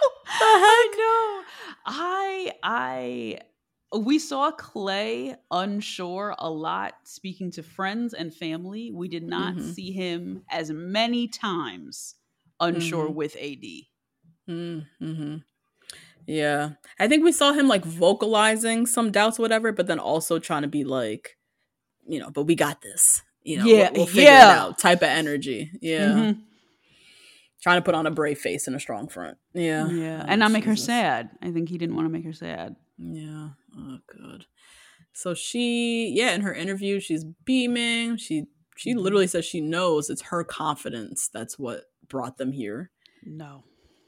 I know. I, I, we saw Clay unsure a lot speaking to friends and family. We did not mm-hmm. see him as many times unsure mm-hmm. with A D. Mm-hmm. Yeah. I think we saw him like vocalizing some doubts or whatever, but then also trying to be like, you know, but we got this. You know, yeah, we'll, we'll figure yeah. it out type of energy. Yeah. Mm-hmm. Trying to put on a brave face and a strong front. Yeah. Yeah. Oh, and not make Jesus. her sad. I think he didn't want to make her sad. Yeah. Oh, good. So she, yeah, in her interview, she's beaming. She, she literally says she knows it's her confidence that's what brought them here. No.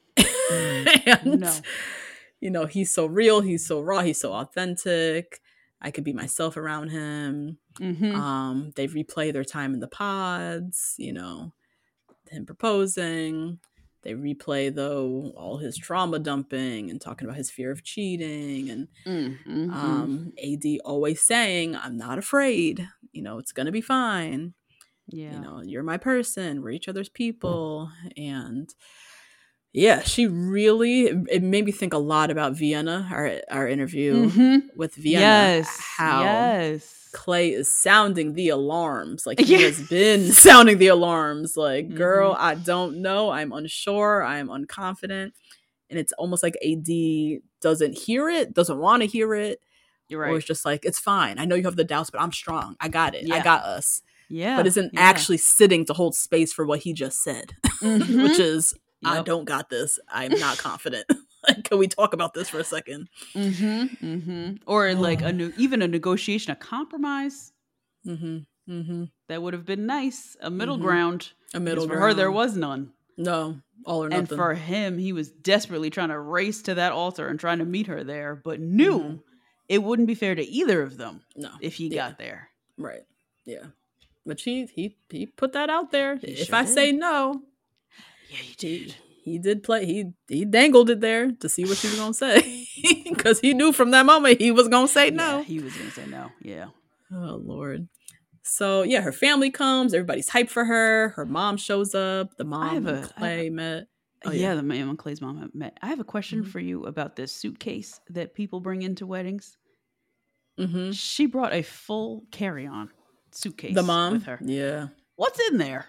and, no. You know, he's so real. He's so raw. He's so authentic. I could be myself around him. Mm-hmm. Um, they replay their time in the pods, you know, him proposing. They replay, though, all his trauma dumping and talking about his fear of cheating. And Mm-hmm. um, A D always saying, I'm not afraid. You know, it's going to be fine. Yeah. You know, you're my person. We're each other's people. And yeah, she really, it made me think a lot about Vienna, our, our interview Mm-hmm. with Vienna. Yes. How yes. Clay is sounding the alarms. Like, he Yes. has been sounding the alarms. Like, Mm-hmm. girl, I don't know. I'm unsure. I'm unconfident. And it's almost like A D doesn't hear it, doesn't want to hear it. You're right. Or it's just like, it's fine. I know you have the doubts, but I'm strong. I got it. Yeah. I got us. Yeah. But isn't yeah. actually sitting to hold space for what he just said, Mm-hmm. which is, Yep. I don't got this. I'm not confident. Like, can we talk about this for a second? Mm-hmm. Mm-hmm. Or like a ne- even a negotiation, a compromise. Mm-hmm. Mm-hmm. That would have been nice. A middle Mhm. ground. A middle Because for ground. her, there was none. No, all or nothing. And for him, he was desperately trying to race to that altar and trying to meet her there, but knew Mhm. it wouldn't be fair to either of them no, if he Yeah. got there. Right. Yeah. But he he he put that out there. He If sure I did. say no, Yeah, he he did. he did play. He he dangled it there to see what she was gonna say, because he knew from that moment he was gonna say no. Yeah, he was going to say no. Yeah. Oh Lord. So yeah, her family comes. Everybody's hyped for her. Her mom shows up. The mom have and a- I Clay have a- met. Oh, yeah, yeah. the man and Clay's mom have met. I have a question Mhm. for you about this suitcase that people bring into weddings. Mm-hmm. She brought a full carry-on suitcase The mom with her. Yeah. What's in there?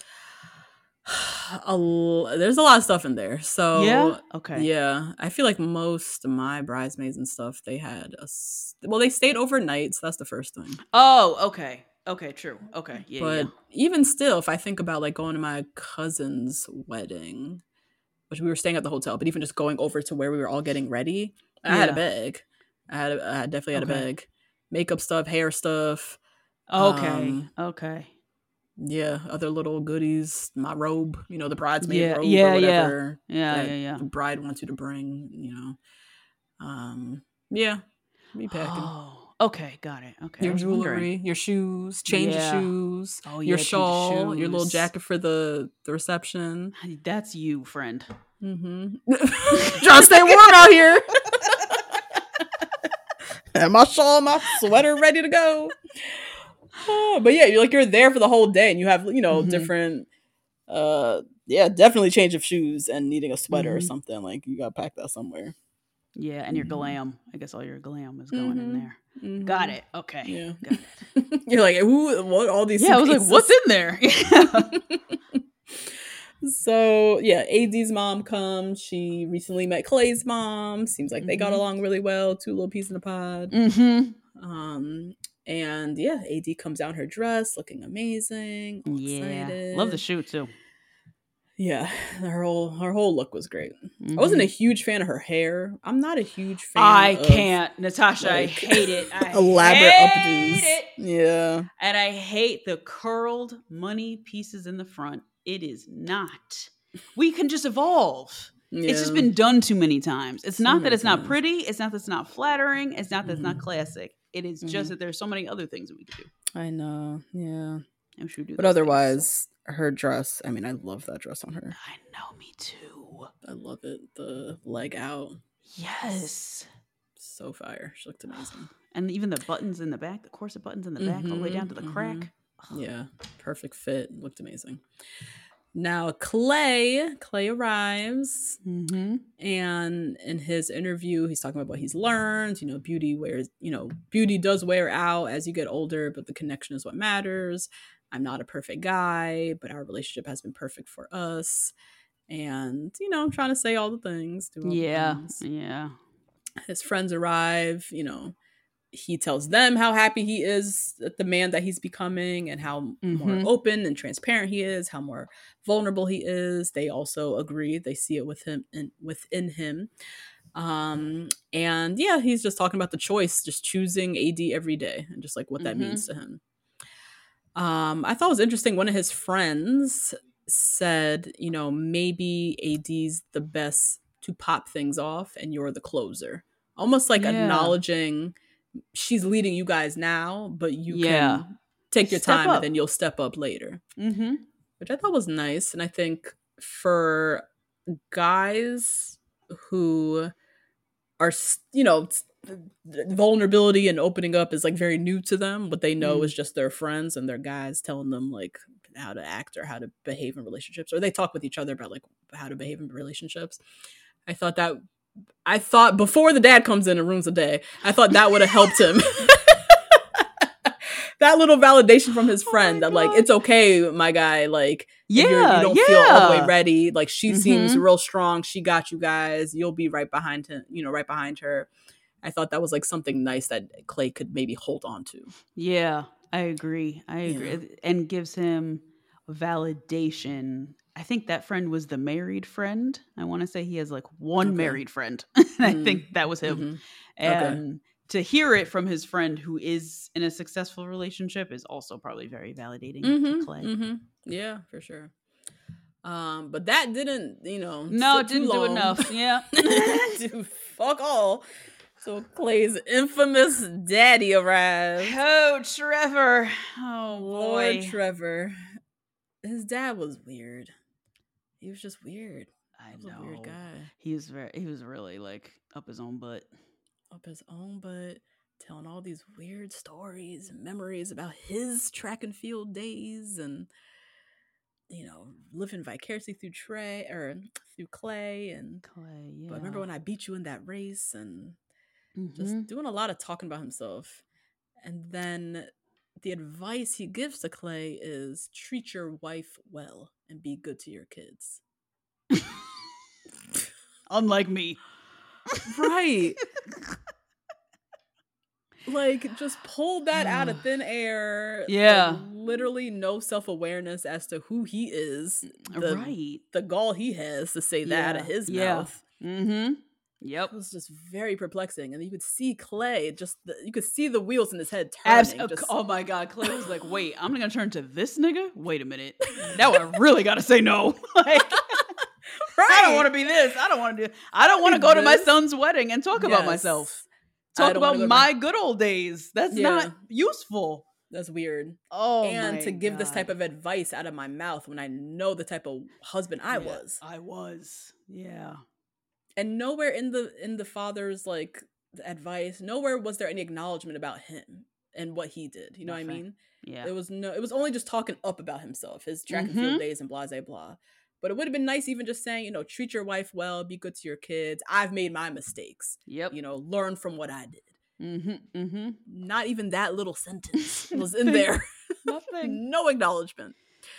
A l- there's a lot of stuff in there. So yeah. Okay. yeah, I feel like most of my bridesmaids and stuff, they had a s- well, they stayed overnight, so that's the first thing. Oh, okay. Okay, true. Okay. Yeah. But yeah. even still, if I think about like going to my cousin's wedding, which we were staying at the hotel, but even just going over to where we were all getting ready, I had a Yeah. bag. I had, a, I definitely had Okay. a bag, makeup stuff, hair stuff. Okay. Um, okay. Yeah, other little goodies, my robe, you know, the bridesmaid Yeah, robe yeah, or yeah. whatever. Yeah, that yeah, yeah. The bride wants you to bring, you know. Um, yeah, me packing. Oh, okay. Got it. Okay. I Your was jewelry, wondering. your shoes, change Yeah. of shoes, Oh, your yeah, change of shawl, your little shoes. jacket for the the reception. Honey, that's you, friend. Mm-hmm. Trying to stay warm out here. And my shawl, my sweater ready to go. Oh, but yeah, you're like you're there for the whole day, and you have you know Mhm. different. Uh, yeah, definitely change of shoes and needing a sweater or Mhm. something. Like you gotta pack that somewhere. Yeah, and your Mhm. glam. I guess all your glam is going in Mhm. there. Mhm. Got it. Okay. Yeah. Got it. You're like, who? What? All these? Yeah, I was like, suitcases? what's in there? Yeah. So yeah, A D's mom comes. She recently met Clay's mom. Seems like they got Mhm. along really well. Two little peas in a pod. Mm-hmm. Um, and yeah, A D comes out in her dress, looking amazing. All Yeah. excited. Love the shoot too. Yeah, her whole her whole look was great. I wasn't a Mhm. huge fan of her hair. I'm not a huge fan. I of, can't, Natasha. I like, hate it. I elaborate hate updos. it. Yeah. And I hate the curled money pieces in the front. It is not. We can just evolve. yeah. It's just been done too many times. It's So not that many it's not times. pretty. It's not that it's not flattering. It's not that it's not Mhm. classic. It is just Mhm. that there's so many other things that we could do. I know. Yeah. And we should do But those things. otherwise, her dress. I mean, I love that dress on her. I know, me too. I love it. The leg out, Yes. so fire. She looked amazing. And even the buttons in the back, the corset buttons in the back, all the way down to the Mhm, crack. Yeah, perfect fit. Looked amazing. Now Clay, Clay arrives, Mm-hmm. and in his interview, he's talking about what he's learned. You know, beauty wears. You know, beauty does wear out as you get older, but the connection is what matters. I'm not a perfect guy, but our relationship has been perfect for us. And you know, I'm trying to say all the things. Do all Yeah. the things. Yeah. His friends arrive. You know, he tells them how happy he is at the man that he's becoming and how more Mhm. open and transparent he is, how more vulnerable he is. They also agree. They see it with him and within him. Um, and yeah, he's just talking about the choice, just choosing A D every day and just like what that Mhm. means to him. Um, I thought it was interesting. One of his friends said, you know, maybe A D's the best to pop things off and you're the closer. Almost like Yeah. acknowledging she's leading you guys now, but you yeah. can take your Step time up. and then you'll step up later. Mm-hmm. Which I thought was nice. And I think for guys who are, you know, vulnerability and opening up is like very new to them. What they know mm. is just their friends and their guys telling them like how to act or how to behave in relationships, or they talk with each other about like how to behave in relationships. I thought that, I thought before the dad comes in and ruins the day, I thought that would have helped him. That little validation from his friend oh that God. Like, it's okay, my guy. Like, yeah, you don't yeah. feel all the way ready. Like, she mm-hmm. seems real strong. She got you guys. You'll be right behind him, you know, right behind her. I thought that was like something nice that Clay could maybe hold on to. Yeah, I agree. I agree. Yeah. And gives him validation. I think that friend was the married friend. I want to say he has like one okay. married friend. mm. I think that was him. Mm-hmm. And okay. to hear it from his friend who is in a successful relationship is also probably very validating mm-hmm, to Clay. Mm-hmm. Yeah, for sure. Um, but that didn't, you know, no, it didn't do enough. Yeah, do fuck all. So Clay's infamous daddy arrived. Oh, Trevor! Oh boy, Lord Trevor. His dad was weird. He was just weird. I he was know. A weird guy. He was very. He was really like up his own butt. Up his own butt, telling all these weird stories and memories about his track and field days, and you know, living vicariously through Trey or through Clay and Clay. Yeah. But remember when I beat you in that race, and mm-hmm. just doing a lot of talking about himself. And then the advice he gives to Clay is treat your wife well and be good to your kids. Unlike me. Right. Like, just pulled that out of thin air. Yeah. Like, literally no self-awareness as to who he is. The, right. The gall he has to say that yeah. out of his yeah. mouth. Mm-hmm. Yep. It was just very perplexing. And you could see Clay, just the, you could see the wheels in his head turning. Abs- just... Oh my God. Clay was like, wait, I'm going to turn to this nigga? Wait a minute. Now I really got to say no. Like, right. I don't want to be this. I don't want to do I don't want to go to my son's wedding and talk yes. about myself. Talk about my my good old days. That's yeah. not useful. That's weird. Oh, and my to give God. this type of advice out of my mouth when I know the type of husband I yeah, was. I was. Yeah. And nowhere in the in the father's like advice, nowhere was there any acknowledgement about him and what he did. You know Nothing. What I mean? Yeah. It was no. It was only just talking up about himself, his track mm-hmm. and field days, and blah blah blah. But it would have been nice even just saying, you know, treat your wife well, be good to your kids. I've made my mistakes. Yep. You know, learn from what I did. Mm-hmm, mm-hmm. Not even that little sentence was in there. Nothing. No acknowledgement.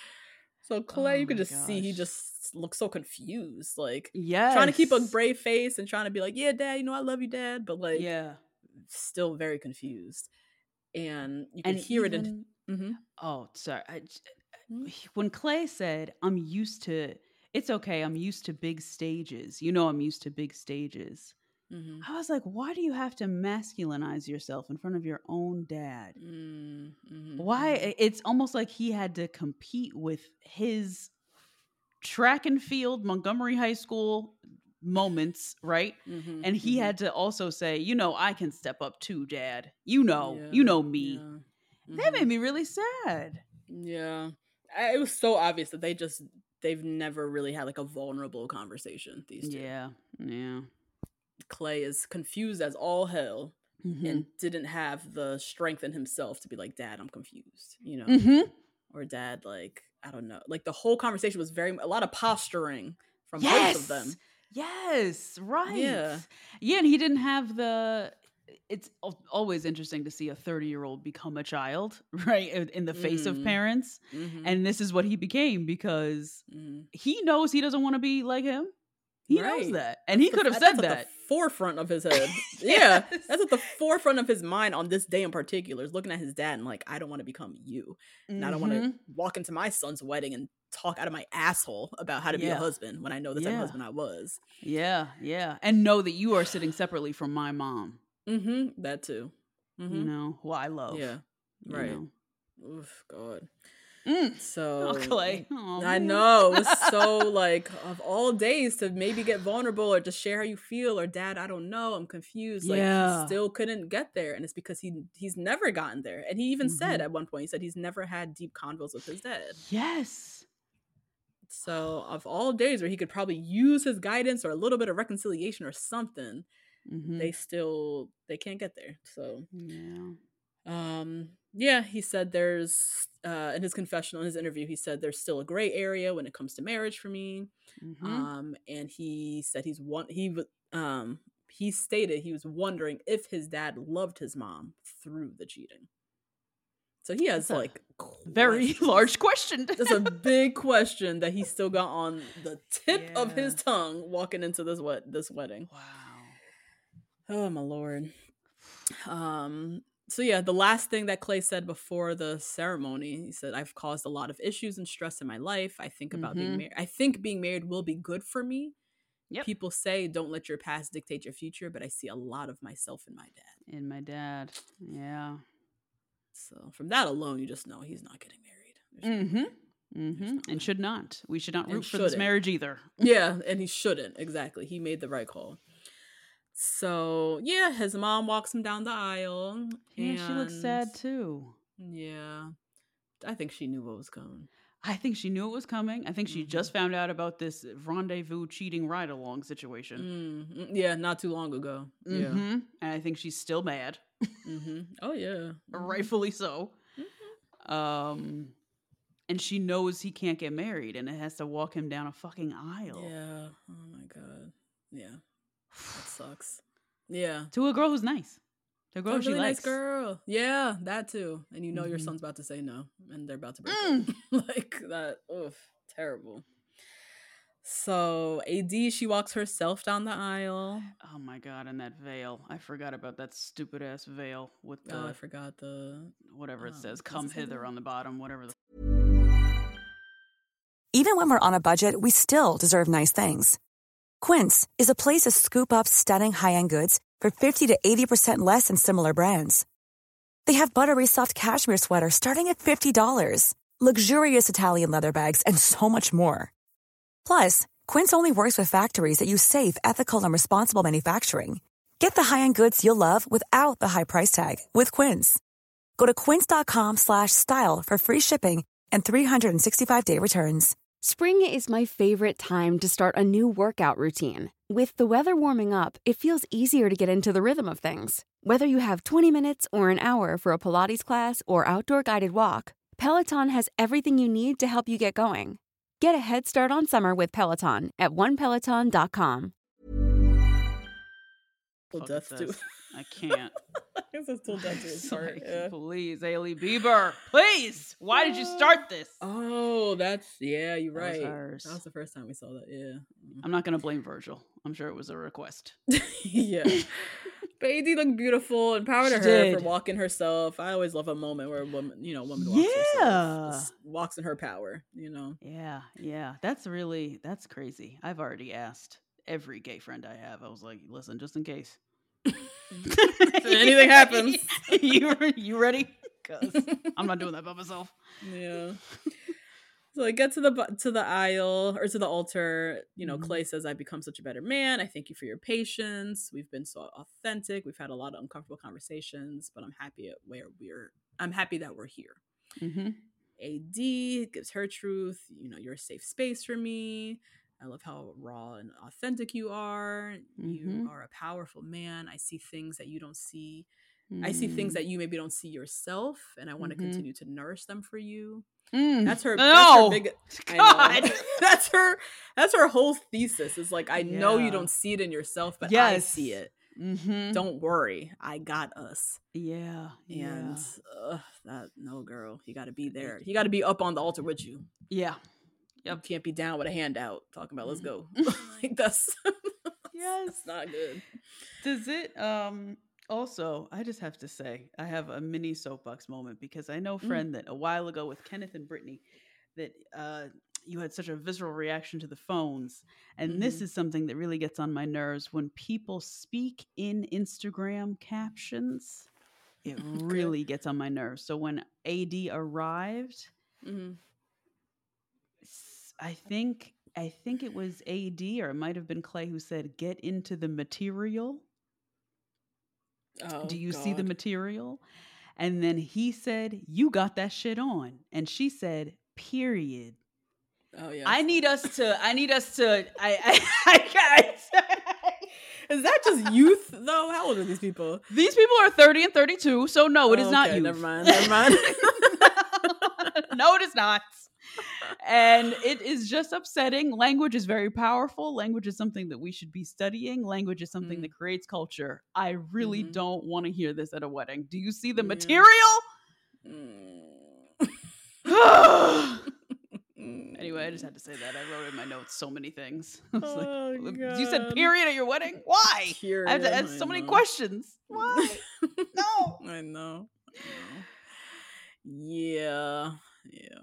So Clay, oh you could just gosh. see he just looks so confused, like yes. trying to keep a brave face and trying to be like, yeah, Dad, you know, I love you, Dad, but like, yeah, still very confused. And you can and hear even, it in. Mm-hmm. Oh, sorry. I, when Clay said, "I'm used to," it's okay. I'm used to big stages. You know, I'm used to big stages. Mm-hmm. I was like, why do you have to masculinize yourself in front of your own dad? Mm-hmm. Why? It's almost like he had to compete with his track and field, Montgomery High School moments, right? Mm-hmm. And he mm-hmm. had to also say, you know, I can step up too, Dad. You know, yeah. you know me. Yeah. Mm-hmm. That made me really sad. Yeah. I, it was so obvious that they just, they've never really had like a vulnerable conversation, these two. Yeah, yeah. Clay is confused as all hell mm-hmm. and didn't have the strength in himself to be like, Dad, I'm confused, you know, mm-hmm. or Dad, like, I don't know. Like the whole conversation was very, a lot of posturing from yes! both of them. Yes, right. Yeah. Yeah, and he didn't have the, it's always interesting to see a thirty-year-old become a child, right, in the face mm. of parents. Mm-hmm. And this is what he became because mm. he knows he doesn't want to be like him. He right. knows that. And he could have said that's that. At the forefront of his head. Yeah. Yes. That's at the forefront of his mind on this day in particular, is looking at his dad and like, I don't want to become you. And mm-hmm. I don't want to walk into my son's wedding and talk out of my asshole about how to yeah. be a husband when I know the type yeah. of husband I was. Yeah, yeah. And know that you are sitting separately from my mom. Mm-hmm. That too. Mm-hmm. You know, who I love. Yeah. Right. You know? Oof, God. Mm. So oh, Clay. Oh, I man. know, it was so like of all days to maybe get vulnerable or just share how you feel, or dad, I don't know, I'm confused. Like Yeah. he still couldn't get there, and it's because he he's never gotten there. And he even Mhm. said at one point, he said he's never had deep convos with his dad. Yes. So of all days where he could probably use his guidance or a little bit of reconciliation or something, Mhm. they still they can't get there. So Yeah. um yeah, he said there's uh in his confessional, in his interview, he said there's still a gray area when it comes to marriage for me. Mhm. Um and he said he's one he w- um he stated he was wondering if his dad loved his mom through the cheating. So he has That's a like Very questions. large question. That's a big question that he still got on the tip of his Yeah. tongue walking into this wed- this wedding. Wow. Oh my lord. Um so yeah, the last thing that Clay said before the ceremony, he said, I've caused a lot of issues and stress in my life. I think about being Mhm. married. I think being married will be good for me. Yep. People say don't let your past dictate your future, but I see a lot of myself in my dad. In my dad. Yeah. So from that alone, you just know he's not getting married. There's no Mhm. way. Mhm. no And way. should not. We should not And root for this shouldn't. marriage either. Yeah, and he shouldn't. Exactly. He made the right call. So yeah, his mom walks him down the aisle. Yeah, and she looks sad too. Yeah. I think she knew what was coming. I think she knew it was coming. I think she Mhm. just found out about this rendezvous cheating ride along situation. Mm, mm, yeah, not too long ago. Yeah. Mm-hmm. And I think she's still mad. Mm-hmm. Oh yeah. Mhm. Rightfully so. Mhm. Um and she knows he can't get married and it has to walk him down a fucking aisle. Yeah. Oh my god. Yeah. That sucks. Yeah. To a girl who's nice. To a girl A she really likes. nice girl. Yeah, that too. And you know your Mhm. son's about to say no, and they're about to break Mm. up. Like that. Oof. Terrible. So A D, she walks herself down the aisle. Oh my god, and that veil. I forgot about that stupid ass veil with the Oh, I forgot the whatever it um, says, does it come say hither that? on the bottom, whatever the Even when we're on a budget, we still deserve nice things. Quince is a place to scoop up stunning high-end goods for fifty to eighty percent less than similar brands. They have buttery soft cashmere sweaters starting at fifty dollars, luxurious Italian leather bags, and so much more. Plus, Quince only works with factories that use safe, ethical, and responsible manufacturing. Get the high-end goods you'll love without the high price tag with Quince. Go to quince.com slash style for free shipping and three sixty-five day returns. Spring is my favorite time to start a new workout routine. With the weather warming up, it feels easier to get into the rhythm of things. Whether you have twenty minutes or an hour for a Pilates class or outdoor guided walk, Peloton has everything you need to help you get going. Get a head start on summer with Peloton at one peloton dot com. Till fuck it death to says. I can't. I guess it's till death to his It's heart. like, Yeah. please, Hailey Bieber, please. Why did you start this? Oh, that's yeah, you're That was right. hers. That was the first time we saw that. Yeah. I'm not gonna blame Virgil. I'm sure it was a request. Yeah. But A D looked beautiful, and power to She her did. for walking herself. I always love a moment where a woman, you know, a woman walks Yeah. herself, just walks in her power, you know. Yeah, yeah. That's really that's crazy. I've already asked every gay friend I have. I was like, listen, just in case. Anything happens. you you ready? Because I'm not doing that by myself. Yeah. So I get to the bu- to the aisle or to the altar. You know, Mhm. Clay says, "I've become such a better man. I thank you for your patience. We've been so authentic. We've had a lot of uncomfortable conversations, but I'm happy at where we're. I'm happy that we're here." Mm-hmm. A D gives her truth. You know, you're a safe space for me. I love how raw and authentic you are. You Mhm. are a powerful man. I see things that you don't see. I see things that you maybe don't see yourself, and I want to Mhm. continue to nourish them for you. Mm. That's her. No. That's her big. I God. know. That's her. That's her whole thesis. Is like, I know you Yeah. don't see it in yourself, but I Yes. see it. Mm-hmm. Don't worry, I got us. Yeah. And Yeah. ugh, that no girl, you got to be there. You got to be up on the altar with you. Yeah. You Yep. can't be down with a handout talking about let's go. Mhm. Like that's Yes. that's not good. Does it um also, I just have to say, I have a mini soapbox moment because I know, Mm. friend, that a while ago with Kenneth and Brittany, that uh you had such a visceral reaction to the phones. And this Mhm. is something that really gets on my nerves when people speak in Instagram captions. It really gets on my nerves. So when A D arrived, Mm-hmm. I think I think it was A D, or it might have been Clay, who said, "Get into the material." Oh, Do you God. see the material? And then he said, "You got that shit on," and she said, "Period." Oh yeah. I need us to. I need us to. I. I, I can't. Is that just youth though? How old are these people? These people are thirty and thirty-two, so no, it is Oh, not okay, youth. Never mind. Never mind. No, it is not. And it is just upsetting. Language is very powerful. Language is something that we should be studying. Language is something Mm. that creates culture. I really Mhm. don't want to hear this at a wedding. Do you see the Yeah. material? Mm. Anyway, I just had to say that. I wrote in my notes so many things. I was Oh, like, you said God. period at your wedding? Why? Period, I have to ask I so many know. questions. Why? No. I know. I know. Yeah. Yeah.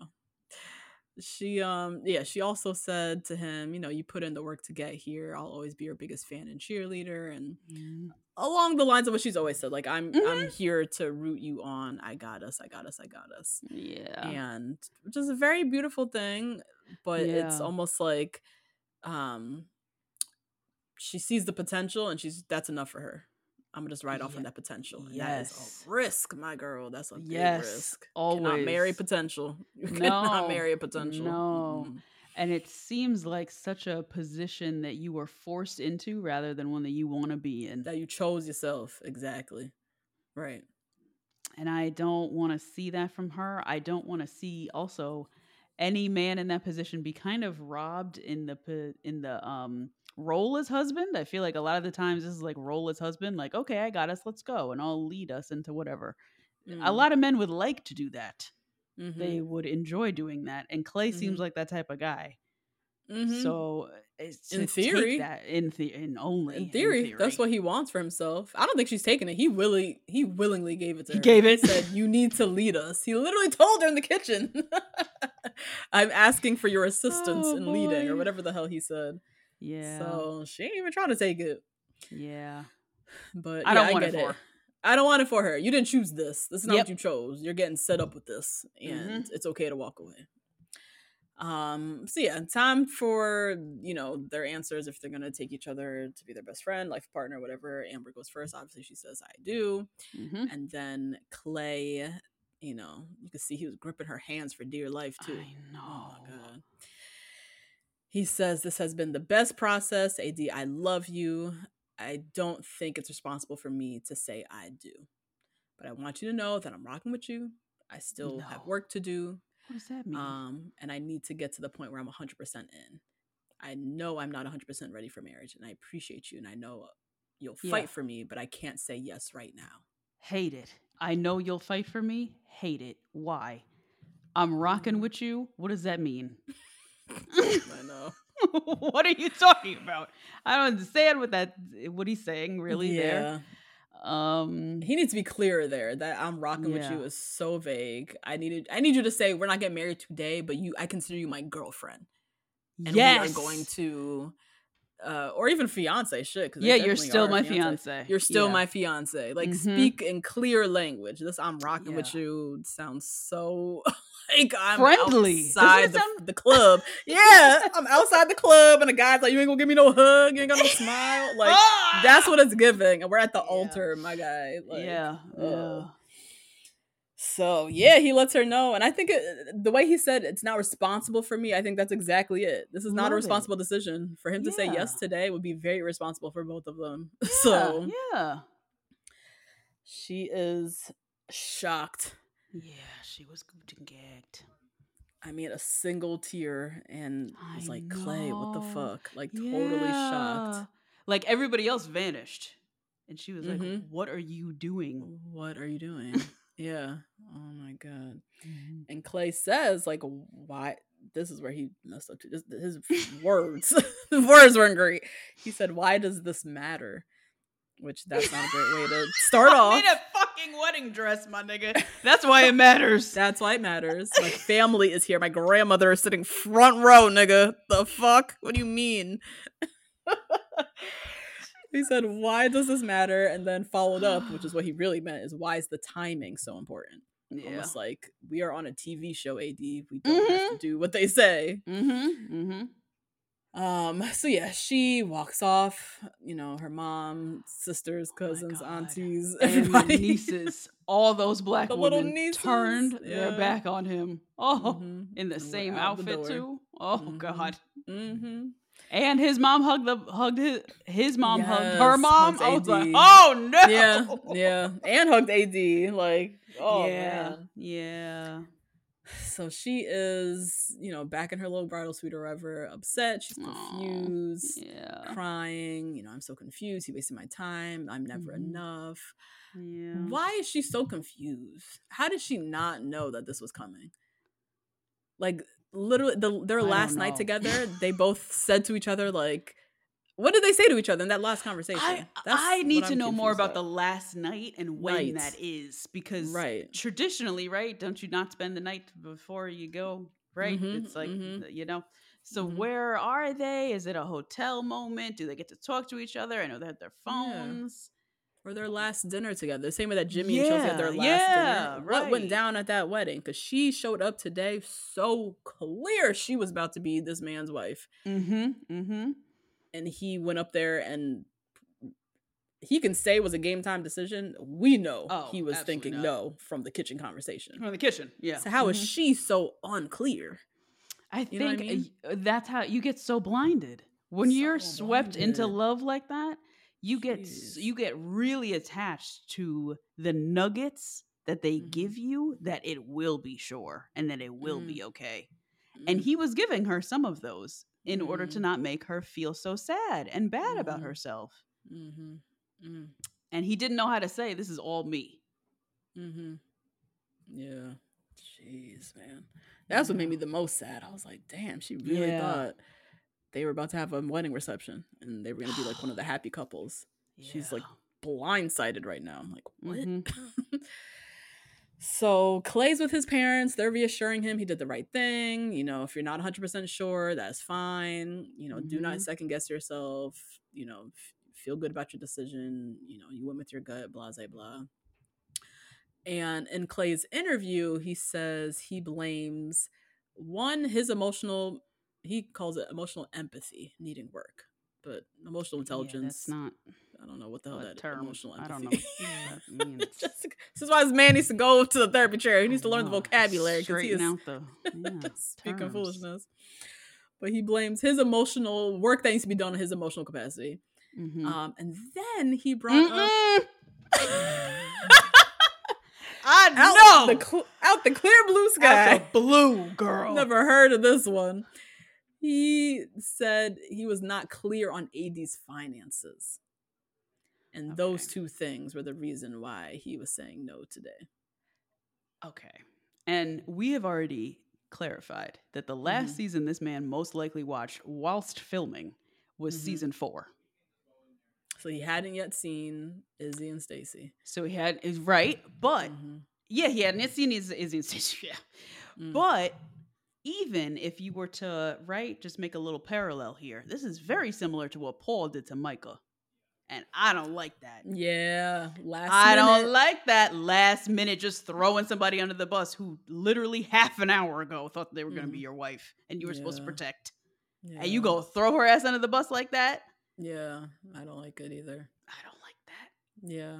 She um yeah, she also said to him, you know, you put in the work to get here. I'll always be your biggest fan and cheerleader, and Mm. along the lines of what she's always said, like I'm Mhm. I'm here to root you on. I got us. I got us. I got us. Yeah. And which is a very beautiful thing, but it's Yeah. almost like um she sees the potential and she's that's enough for her. I'm gonna just ride off Ye- on that potential. And yes. that is a risk, my girl. That's a big Yes, risk. Cannot marry always. potential. You No. cannot marry a potential. No. Mm-mm. And it seems like such a position that you were forced into rather than one that you want to be in. That you chose yourself. Exactly. Right. And I don't want to see that from her. I don't want to see also any man in that position be kind of robbed in the po- in the um role as husband. I feel like a lot of the times this is like role as husband, like, okay, I got us, let's go, and I'll lead us into whatever. Mm. A lot of men would like to do that. Mm-hmm. They would enjoy doing that, and Clay Mhm. seems like that type of guy. Mhm. So it's In to theory. take that in the in only In theory, in theory. that's what he wants for himself. I don't think she's taking it. He willing he willingly gave it to He her. gave it. He said, "You need to lead us." He literally told her in the kitchen. I'm asking for your assistance Oh, in leading, or boy. whatever the hell he said. Yeah. So she ain't even trying to take it. Yeah. But I yeah, don't I want it get for it. her. I don't want it for her. You didn't choose this. This is not Yep. what you chose. You're getting set up with this, and Mhm. it's okay to walk away. Um. So yeah, time for you know their answers if they're gonna take each other to be their best friend, life partner, whatever. Amber goes first. Obviously, she says, "I do," Mhm. and then Clay. You know, you can see he was gripping her hands for dear life too. I know. Oh my god. He says, "This has been the best process. A D, I love you. I don't think it's responsible for me to say I do. But I want you to know that I'm rocking with you. I still No. have work to do. What does that mean? Um, and I need to get to the point where I'm one hundred percent in. I know I'm not one hundred percent ready for marriage, and I appreciate you, and I know you'll fight Yeah. for me, but I can't say yes right now." Hate it. I know you'll fight for me. Hate it. Why? I'm rocking with you. What does that mean? I know. What are you talking about? I don't understand what that what he's saying really there. Um He needs to be clearer there. That I'm rocking with Yeah. you is so vague. I needed I need you to say we're not getting married today, but you I consider you my girlfriend. And yes. we are going to uh or even fiance shit. 'Cause they Yeah, you're definitely still are my fiance. fiance. You're still Yeah. my fiance. Like Mhm. speak in clear language. This I'm rocking with Yeah. you sounds so like I'm Friendly. Doesn't outside it the, sound- the club. Yeah, I'm outside the club and the guy's like, "You ain't gonna give me no hug, you ain't got no smile." Like Ah! that's what it's giving. And we're at the Yeah. altar, my guy. Like, yeah. oh. Yeah. So yeah, he lets her know, and I think it, the way he said it's not responsible for me, I think that's exactly it. This is not Love a it. responsible decision for him to say yes Yeah. today. Would be very irresponsible for both of them. Yeah. So yeah. she is shocked. Yeah, she was gooped and gagged. I mean, a single tear, and was I like, "Clay, what the know. fuck?" Like totally Yeah. shocked. Like everybody else vanished. And she was like, Mhm. "What are you doing?" What are you doing? Yeah. Oh my god. Mm-hmm. And Clay says, like, why? This is where he messed up too. Just his words, the words weren't great. He said, "Why does this matter?" Which that's not a great way to start I off. made a fucking wedding dress, my nigga. That's why it matters. That's why it matters. My family is here. My grandmother is sitting front row, nigga. The fuck? What do you mean? He said, "Why does this matter?" And then followed up, which is what he really meant, is why is the timing so important? Yeah. Almost like, we are on a T V show, A D. We don't mm-hmm. have to do what they say. Mm-hmm. Mm-hmm. Um, so yeah, she walks off, you know, her mom, sisters, cousins, oh aunties, and everybody. the nieces, all those black the women little nieces, turned yeah. their back on him. Oh, mm-hmm. in the and same the outfit too. Oh mm-hmm. God. Mm-hmm. And his mom hugged the hugged his his mom yes, hugged her mom. hugged I was A D. like, oh no. Yeah, yeah, and hugged A D. Like, oh yeah, man, yeah. So she is, you know, back in her little bridal suite or whatever, upset. She's confused, Aww, yeah. crying. You know, I'm so confused. He wasted my time. I'm never mm-hmm. enough. Yeah. Why is she so confused? How did she not know that this was coming? Like, literally, the, their I last night together, they both said to each other, like, what did they say to each other in that last conversation? I, That's I need what to I'm know more about about. the last night and when Night. that is. Because right. traditionally, right, don't you not spend the night before you go, right? Mm-hmm, it's like, mm-hmm. you know. So mm-hmm. where are they? Is it a hotel moment? Do they get to talk to each other? I know they had their phones. Yeah. Or their last dinner together. The same way that Jimmy yeah, and Chelsea had their last yeah, dinner. Right. What went down at that wedding? Because she showed up today so clear she was about to be this man's wife. Mm-hmm, mm-hmm. And he went up there and he can say it was a game time decision. We know oh, he was thinking not. no from the kitchen conversation. From the kitchen, yeah. So how mm-hmm. is she so unclear? I you think I mean? that's how you get so blinded. When so you're swept blinded. into love like that, you get Jeez. you get really attached to the nuggets that they mm-hmm. give you, that it will be sure and that it will mm. be okay. Mm. And Mm. he was giving her some of those in mm. order to not make her feel so sad and bad mm-hmm. about herself. Mm-hmm. Mm. And he didn't know how to say, this is all me. Mm-hmm. Yeah. Jeez, man. That's what made me the most sad. I was like, damn, she really yeah. thought they were about to have a wedding reception and they were going to be like one of the happy couples. Yeah. She's like blindsided right now. I'm like, what? Mm-hmm. So Clay's with his parents. They're reassuring him he did the right thing. You know, if you're not one hundred percent sure, that's fine. You know, mm-hmm. do not second guess yourself. You know, f- feel good about your decision. You know, you went with your gut, blah, blah, blah. And in Clay's interview, he says he blames, one, his emotional, he calls it emotional empathy needing work. But emotional intelligence, yeah, that's not, I don't know what the hell that term. Emotional empathy. I don't know what that means. Just, this is why this man needs to go to the therapy chair. He needs to learn know. the vocabulary. Straighten out the yeah, speaking terms. foolishness. But he blames his emotional work that needs to be done in his emotional capacity. Mm-hmm. Um, and then he brought Mm-mm. up I out know the cl- out the clear blue sky. Out the blue girl. Never heard of this one. He said he was not clear on A D's finances. And okay. those two things were the reason why he was saying no today. Okay. And we have already clarified that the last mm-hmm. season this man most likely watched whilst filming was mm-hmm. season four. So he hadn't yet seen Izzy and Stacey. So he had, is right, but mm-hmm. yeah, he hadn't yet seen Izzy and Stacey. Yeah. Mm. But even if you were to, right, just make a little parallel here, this is very similar to what Paul did to Micah. And I don't like that. Yeah. Last I minute. don't like that last minute just throwing somebody under the bus who literally half an hour ago thought they were mm. going to be your wife and you were yeah. supposed to protect. Yeah. And you go throw her ass under the bus like that? Yeah. I don't like it either. I don't like that. Yeah.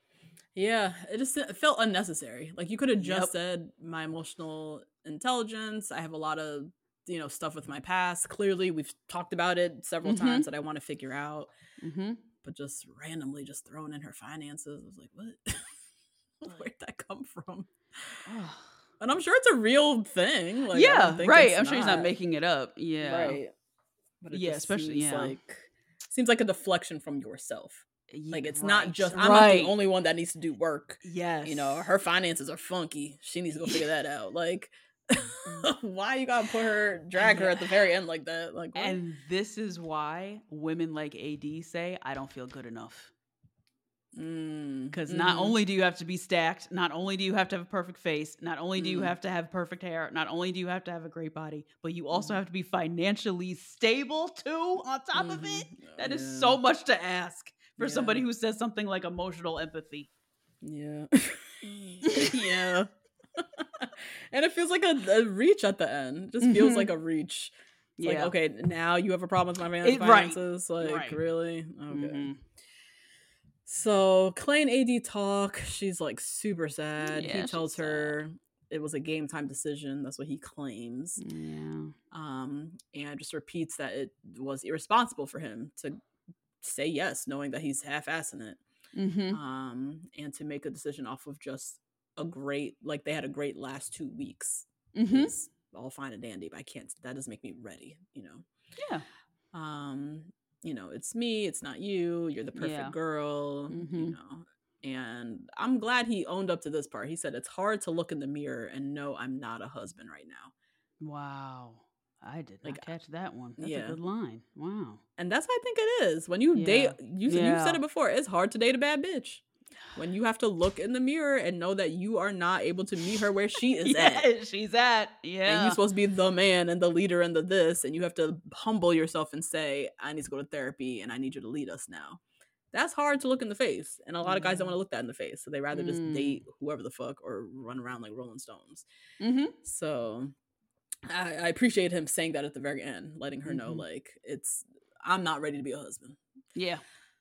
Yeah. It just it felt unnecessary. Like you could have just yep. said my emotional intelligence. I have a lot of, you know, stuff with my past. Clearly, we've talked about it several mm-hmm. times that I want to figure out. Mm-hmm. But just randomly just throwing in her finances. I was like, what? Where'd that come from? And I'm sure it's a real thing. Like, yeah, right. I'm not. sure he's not making it up. Yeah. Right. But it yeah, just especially seems yeah. like seems like a deflection from yourself. Like it's right. not just I'm right. not the only one that needs to do work. Yes. You know, her finances are funky. She needs to go figure that out. Like why you gotta put her drag her at the very end like that? Like what? And this is why women like A D say, I don't feel good enough. Because mm, mm-hmm. not only do you have to be stacked, not only do you have to have a perfect face, not only do mm. you have to have perfect hair, not only do you have to have a great body, but you also mm. have to be financially stable too on top mm-hmm. of it. That yeah. is so much to ask for yeah. somebody who says something like emotional empathy. Yeah. yeah. And it feels like a, a reach at the end. It just feels mm-hmm. like a reach. It's yeah. like, okay, now you have a problem with my it, finances. Right. Like, right. really? Okay. Mm-hmm. So Clay and A D talk. She's like super sad. Yeah, he tells her sad. It was a game time decision. That's what he claims. Yeah. Um, and just repeats that it was irresponsible for him to say yes, knowing that he's half-assing it. Mm-hmm. Um, and to make a decision off of just a great, like they had a great last two weeks. Mm-hmm. It's all fine and dandy, but I can't, that doesn't make me ready, you know? Yeah. Um, you know, it's me, it's not you, you're the perfect yeah. girl, mm-hmm. you know? And I'm glad he owned up to this part. He said, it's hard to look in the mirror and know I'm not a husband right now. Wow. I did not like, catch that one. That's yeah. a good line. Wow. And that's what I think it is. When you yeah. date, you, yeah. you said it before, it's hard to date a bad bitch. When you have to look in the mirror and know that you are not able to meet her where she is yeah, at. She's at. Yeah. And you're supposed to be the man and the leader and the this. And you have to humble yourself and say, I need to go to therapy and I need you to lead us now. That's hard to look in the face. And a lot mm. of guys don't want to look that in the face. So they rather mm. just date whoever the fuck or run around like Rolling Stones. Mm-hmm. So I, I appreciate him saying that at the very end, letting her mm-hmm. know, like, it's, I'm not ready to be a husband. Yeah.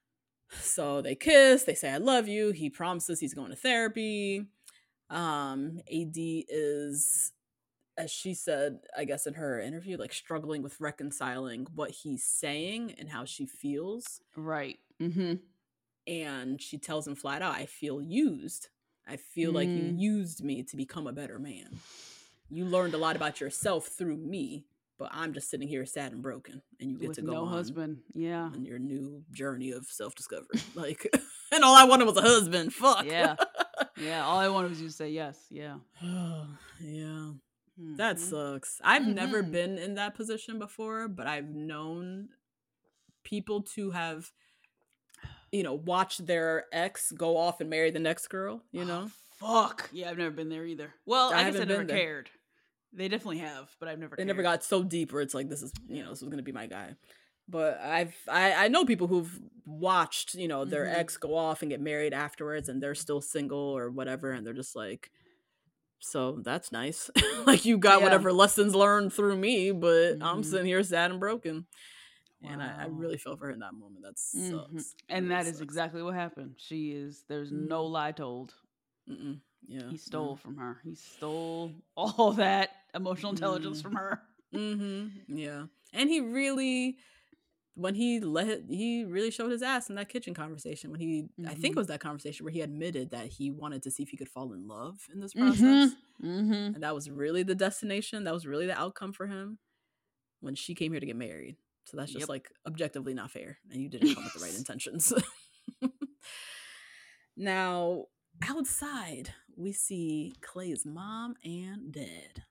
So they kiss, they say, I love you. He promises he's going to therapy. Um, A D is, as she said, I guess in her interview, like struggling with reconciling what he's saying and how she feels. Right. Mm-hmm. And she tells him flat out, I feel used. I feel mm. like you used me to become a better man. You learned a lot about yourself through me, but I'm just sitting here sad and broken, and you get with to go no on husband, yeah, on your new journey of self-discovery. Like, and all I wanted was a husband. Fuck. Yeah, yeah. All I wanted was you to say yes. Yeah, yeah. Mm-hmm. That sucks. I've mm-hmm. never been in that position before, but I've known people to have, you know, watched their ex go off and marry the next girl. You know, oh, fuck. Yeah, I've never been there either. Well, I, I guess I never cared. They definitely have, but I've never. They cared. never got so deep where it's like, this is, you know, this is gonna be my guy. But I've I, I know people who've watched, you know, their mm-hmm. ex go off and get married afterwards, and they're still single or whatever, and they're just like, so that's nice. Like, you got yeah. whatever lessons learned through me, but mm-hmm. I'm sitting here sad and broken. Wow. And I, I really felt for her in that moment. That sucks. Mm-hmm. And really that sucks. is exactly what happened. She is. There's mm-hmm. no lie told. Mm-mm. Yeah, he stole yeah. from her. He stole all that emotional intelligence mm. from her. Mm-hmm. Yeah, and he really, when he let, he really showed his ass in that kitchen conversation. When he, mm-hmm. I think it was that conversation where he admitted that he wanted to see if he could fall in love in this process, mm-hmm. Mm-hmm. and that was really the destination. That was really the outcome for him when she came here to get married. So that's just yep. like objectively not fair, and you didn't come with the right intentions. Now, outside, we see Clay's mom and dad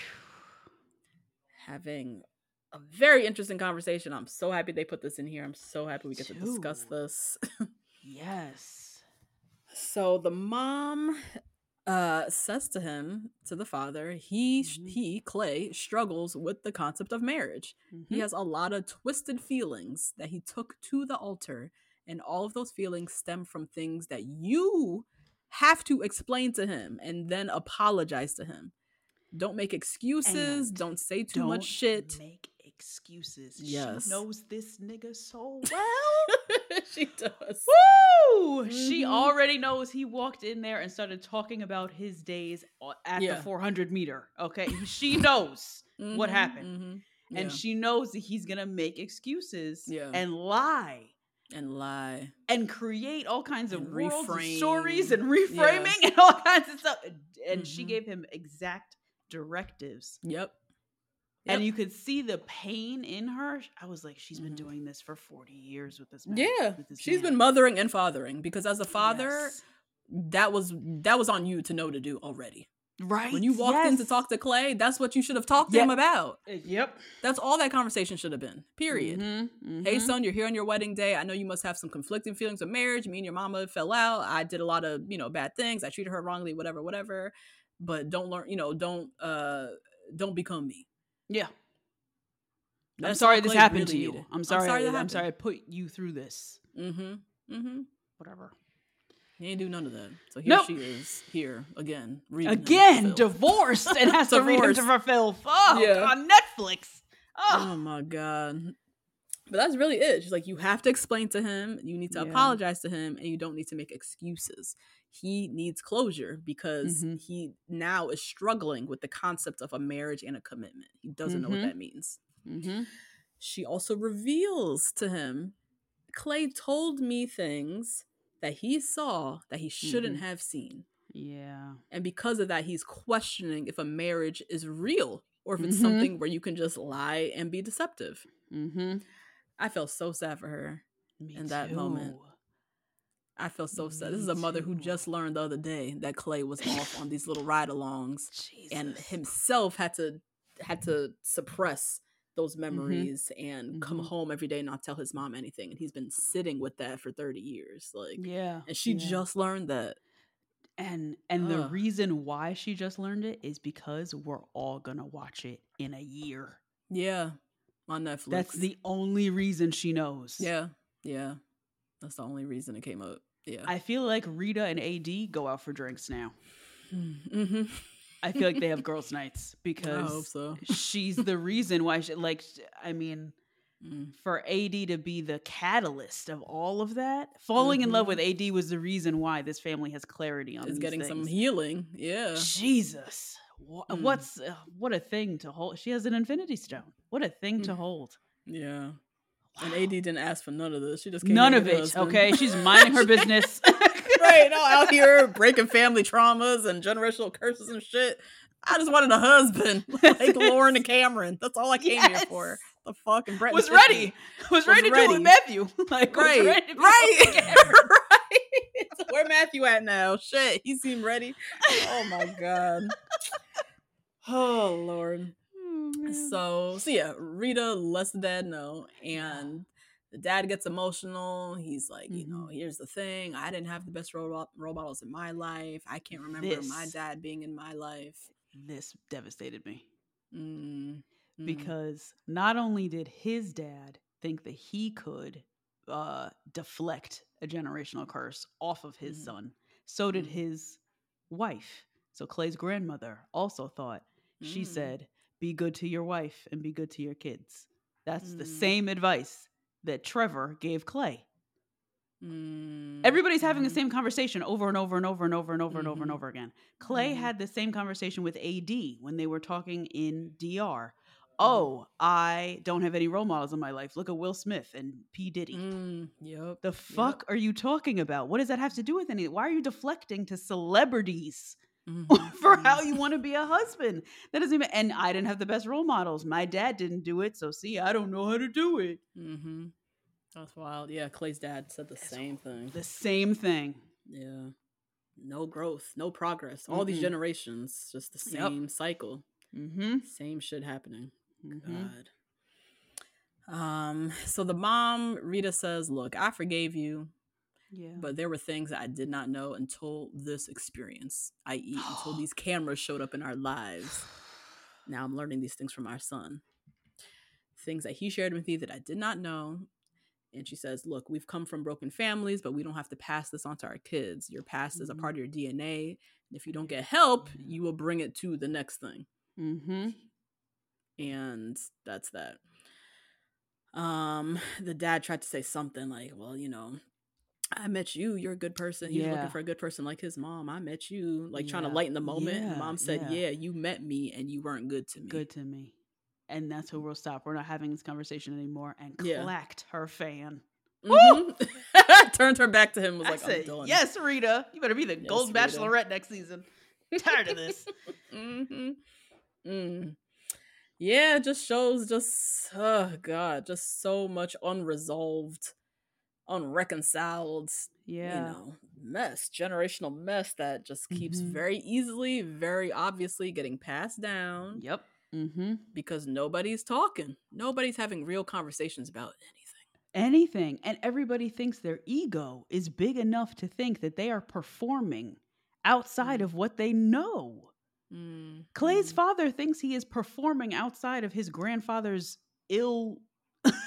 having a very interesting conversation. I'm so happy they put this in here. I'm so happy we get Dude. to discuss this. Yes. So the mom uh, says to him, to the father, he, mm-hmm. he, Clay, struggles with the concept of marriage. Mm-hmm. He has a lot of twisted feelings that he took to the altar, and all of those feelings stem from things that you have to explain to him and then apologize to him. Don't make excuses. And don't say too don't much shit. Make excuses. Yes. She knows this nigga so well. She does. Woo! Mm-hmm. She already knows he walked in there and started talking about his days at yeah. the four hundred meter. Okay. She knows mm-hmm, what happened. Mm-hmm. Yeah. And she knows that he's going to make excuses yeah. and lie. And lie. And create all kinds of and worlds reframe. And stories and reframing yeah. and all kinds of stuff. And mm-hmm. she gave him exact directives. Yep. And yep. you could see the pain in her. I was like, she's been mm-hmm. doing this for forty years with this man. Yeah. With this she's man. been mothering and fathering, because as a father, yes. that was that was on you to know to do already. Right. When you walked yes. in to talk to Clay, that's what you should have talked to yep. him about. Yep. That's all that conversation should have been. Period. Mm-hmm. Mm-hmm. Hey, son, you're here on your wedding day. I know you must have some conflicting feelings with marriage. Me and your mama fell out. I did a lot of, you know, bad things. I treated her wrongly, whatever, whatever. But don't learn, you know, don't, uh, don't become me. Yeah. That's I'm sorry this Clay happened really to you. needed. I'm sorry. I'm sorry, I'm sorry I put you through this. Mm-hmm. Mm-hmm. Whatever. He ain't do none of that. So here Nope. she is, here again, reading again, divorced and has to read him for filth. Oh, Yeah. on Netflix. Oh. Oh my god. But that's really it. She's like, you have to explain to him, you need to Yeah. apologize to him, and you don't need to make excuses. He needs closure because Mm-hmm. he now is struggling with the concept of a marriage and a commitment. He doesn't know what Mm-hmm. that means. Mm-hmm. She also reveals to him, Clay told me things that he saw that he shouldn't Mm-hmm. have seen. Yeah. And because of that, he's questioning if a marriage is real or if it's Mhm. something where you can just lie and be deceptive. Mm-hmm. I felt so sad for her Me in that too. moment. I felt so sad. This is Me a mother who too. just learned the other day that Clay was off on these little ride-alongs, Jesus. and himself had to had to suppress those Mm-hmm. memories and come Mhm. home every day and not tell his mom anything. And he's been sitting with that for thirty years. Like, Yeah. and she yeah. just learned that. And and the Ugh. reason why she just learned it is because we're all gonna watch it in a year. Yeah, on Netflix. That's the only reason she knows. Yeah, yeah. That's the only reason it came up. Yeah. I feel like Rita and A D go out for drinks now. Mm-hmm. I feel like they have girls' nights I because hope so. she's the reason why she, like, I mean, Mm. for A D to be the catalyst of all of that, falling in love Mhm. with A D was the reason why this family has clarity on Is these getting things. some healing. Yeah. Jesus. Wha- Mm. What's uh, what a thing to hold. She has an infinity stone. What a thing to Mm. hold. Yeah. And Wow. A D didn't ask for none of this. She just came None here of with her it. husband. Okay, she's minding her business. Right. No, out here breaking family traumas and generational curses and shit. I just wanted a husband like Lauren and Cameron. That's all I came here Yes. for. The fucking Brett. was and Tiffany. ready. Was Was ready to do it ready. with Matthew. Like, was Right. ready to be Right. with Cameron. Right. So where Matthew at now? Shit. He seemed ready. Oh my God. Oh Lord. Oh, man. So, so yeah, Rita lets the dad know, and the dad gets emotional. He's like, you know, Mhm. here's the thing. I didn't have the best role, role models in my life. I can't remember my This- dad being in my life. This devastated me. Mm, mm, Because not only did his dad think that he could uh, deflect a generational curse off of his Mhm. son, so did Mhm. his wife. So Clay's grandmother also thought, she Mm. said, be good to your wife and be good to your kids. That's the Mm. same advice that Trevor gave Clay. mm, Everybody's having the mhm. same conversation over and over and over and over and over and over and Mhm. over again. Clay Mhm. had the same conversation with A D when they were talking in D R. Mm-hmm. Oh, I don't have any role models in my life. Look at Will Smith and P. Diddy. Mm, yep. The fuck are you talking about? What does that have to do with anything? Why are you deflecting to celebrities Mhm. for how you want to be a husband? That doesn't even. And I didn't have the best role models. My dad didn't do it, so see, I don't know how to do it. Mm-hmm. That's wild. Yeah, Clay's dad said the same thing. The same thing. Yeah. No growth, no progress. All these Mm-mm. generations, just the Yep. same cycle. Mm-hmm. Same shit happening. Mm-hmm. God. Um, so the mom, Rita, says, look, I forgave you, Yeah. but there were things that I did not know until this experience, that is until these cameras showed up in our lives. Now I'm learning these things from our son. Things that he shared with me that I did not know. And she says, look, we've come from broken families, but we don't have to pass this on to our kids. Your past is a part of your D N A. And if you don't get help, you will bring it to the next thing. Mm-hmm. And that's that. Um, the dad tried to say something like, well, you know, I met you. You're a good person. He's Yeah. looking for a good person like his mom. I met you. Like trying to Yeah. lighten the moment. Yeah, And mom said, yeah. yeah, you met me and you weren't good to me. Good to me. And that's where we'll stop. We're not having this conversation anymore. And Yeah. clacked her fan. Mhm. Turned her back to him. Was I like, said, I'm done. yes, Rita. You better be the Yes, gold Rita. bachelorette next season. Tired of this. Mm-hmm. Mm. Yeah, it just shows just oh god, just so much unresolved, unreconciled, Yeah. you know, mess, generational mess that just keeps Mhm. very easily, very obviously getting passed down Yep. Mm-hmm. because nobody's talking. Nobody's having real conversations about anything. Anything. And everybody thinks their ego is big enough to think that they are performing outside Mm. of what they know. Mm. Clay's Mm. father thinks he is performing outside of his grandfather's ill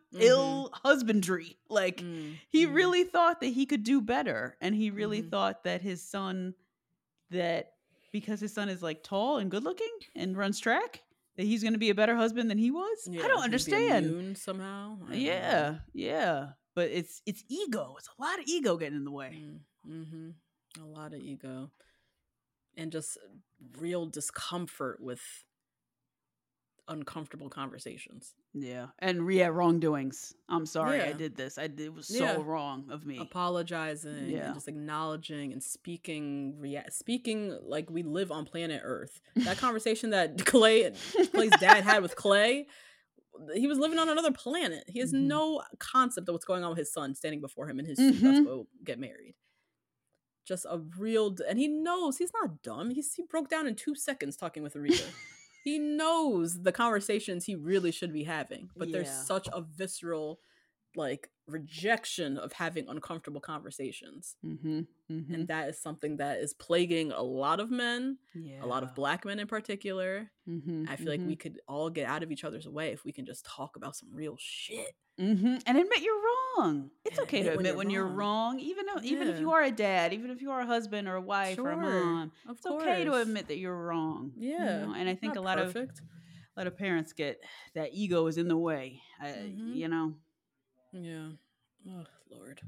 mm-hmm. ill husbandry. Like mm-hmm. he really thought that he could do better. And he really mm-hmm. thought that his son, that because his son is like tall and good looking and runs track, that he's going to be a better husband than he was. Yeah, I don't understand. Immune somehow. Yeah, know. yeah. But it's it's ego. It's a lot of ego getting in the way. Mm-hmm. A lot of ego. And just real discomfort with uncomfortable conversations. Yeah. And yeah, wrongdoings. I'm sorry yeah. I did this. I did, it was so yeah. wrong of me. Apologizing yeah. and just acknowledging and speaking rea- speaking like we live on planet Earth. That conversation that Clay Clay's dad had with Clay, he was living on another planet. He has mm-hmm. no concept of what's going on with his son standing before him in his suit mm-hmm. about to go get married. Just a real, and he knows he's not dumb. He's he broke down in two seconds talking with Rita. He knows the conversations he really should be having, but yeah. there's such a visceral, like, rejection of having uncomfortable conversations. Mm-hmm, mm-hmm. And that is something that is plaguing a lot of men, yeah. a lot of Black men in particular. Mm-hmm, I feel mm-hmm. like we could all get out of each other's way if we can just talk about some real shit. Mm-hmm. And admit you're wrong. It's and okay to admit when you're wrong, when you're wrong even though, yeah. even if you are a dad, even if you are a husband or a wife sure. or a mom. Of it's course. okay to admit that you're wrong. Yeah. You know? And I think Not a lot perfect. of a lot of parents get that ego is in the way. Uh, mm-hmm. You know. Yeah. Oh Lord.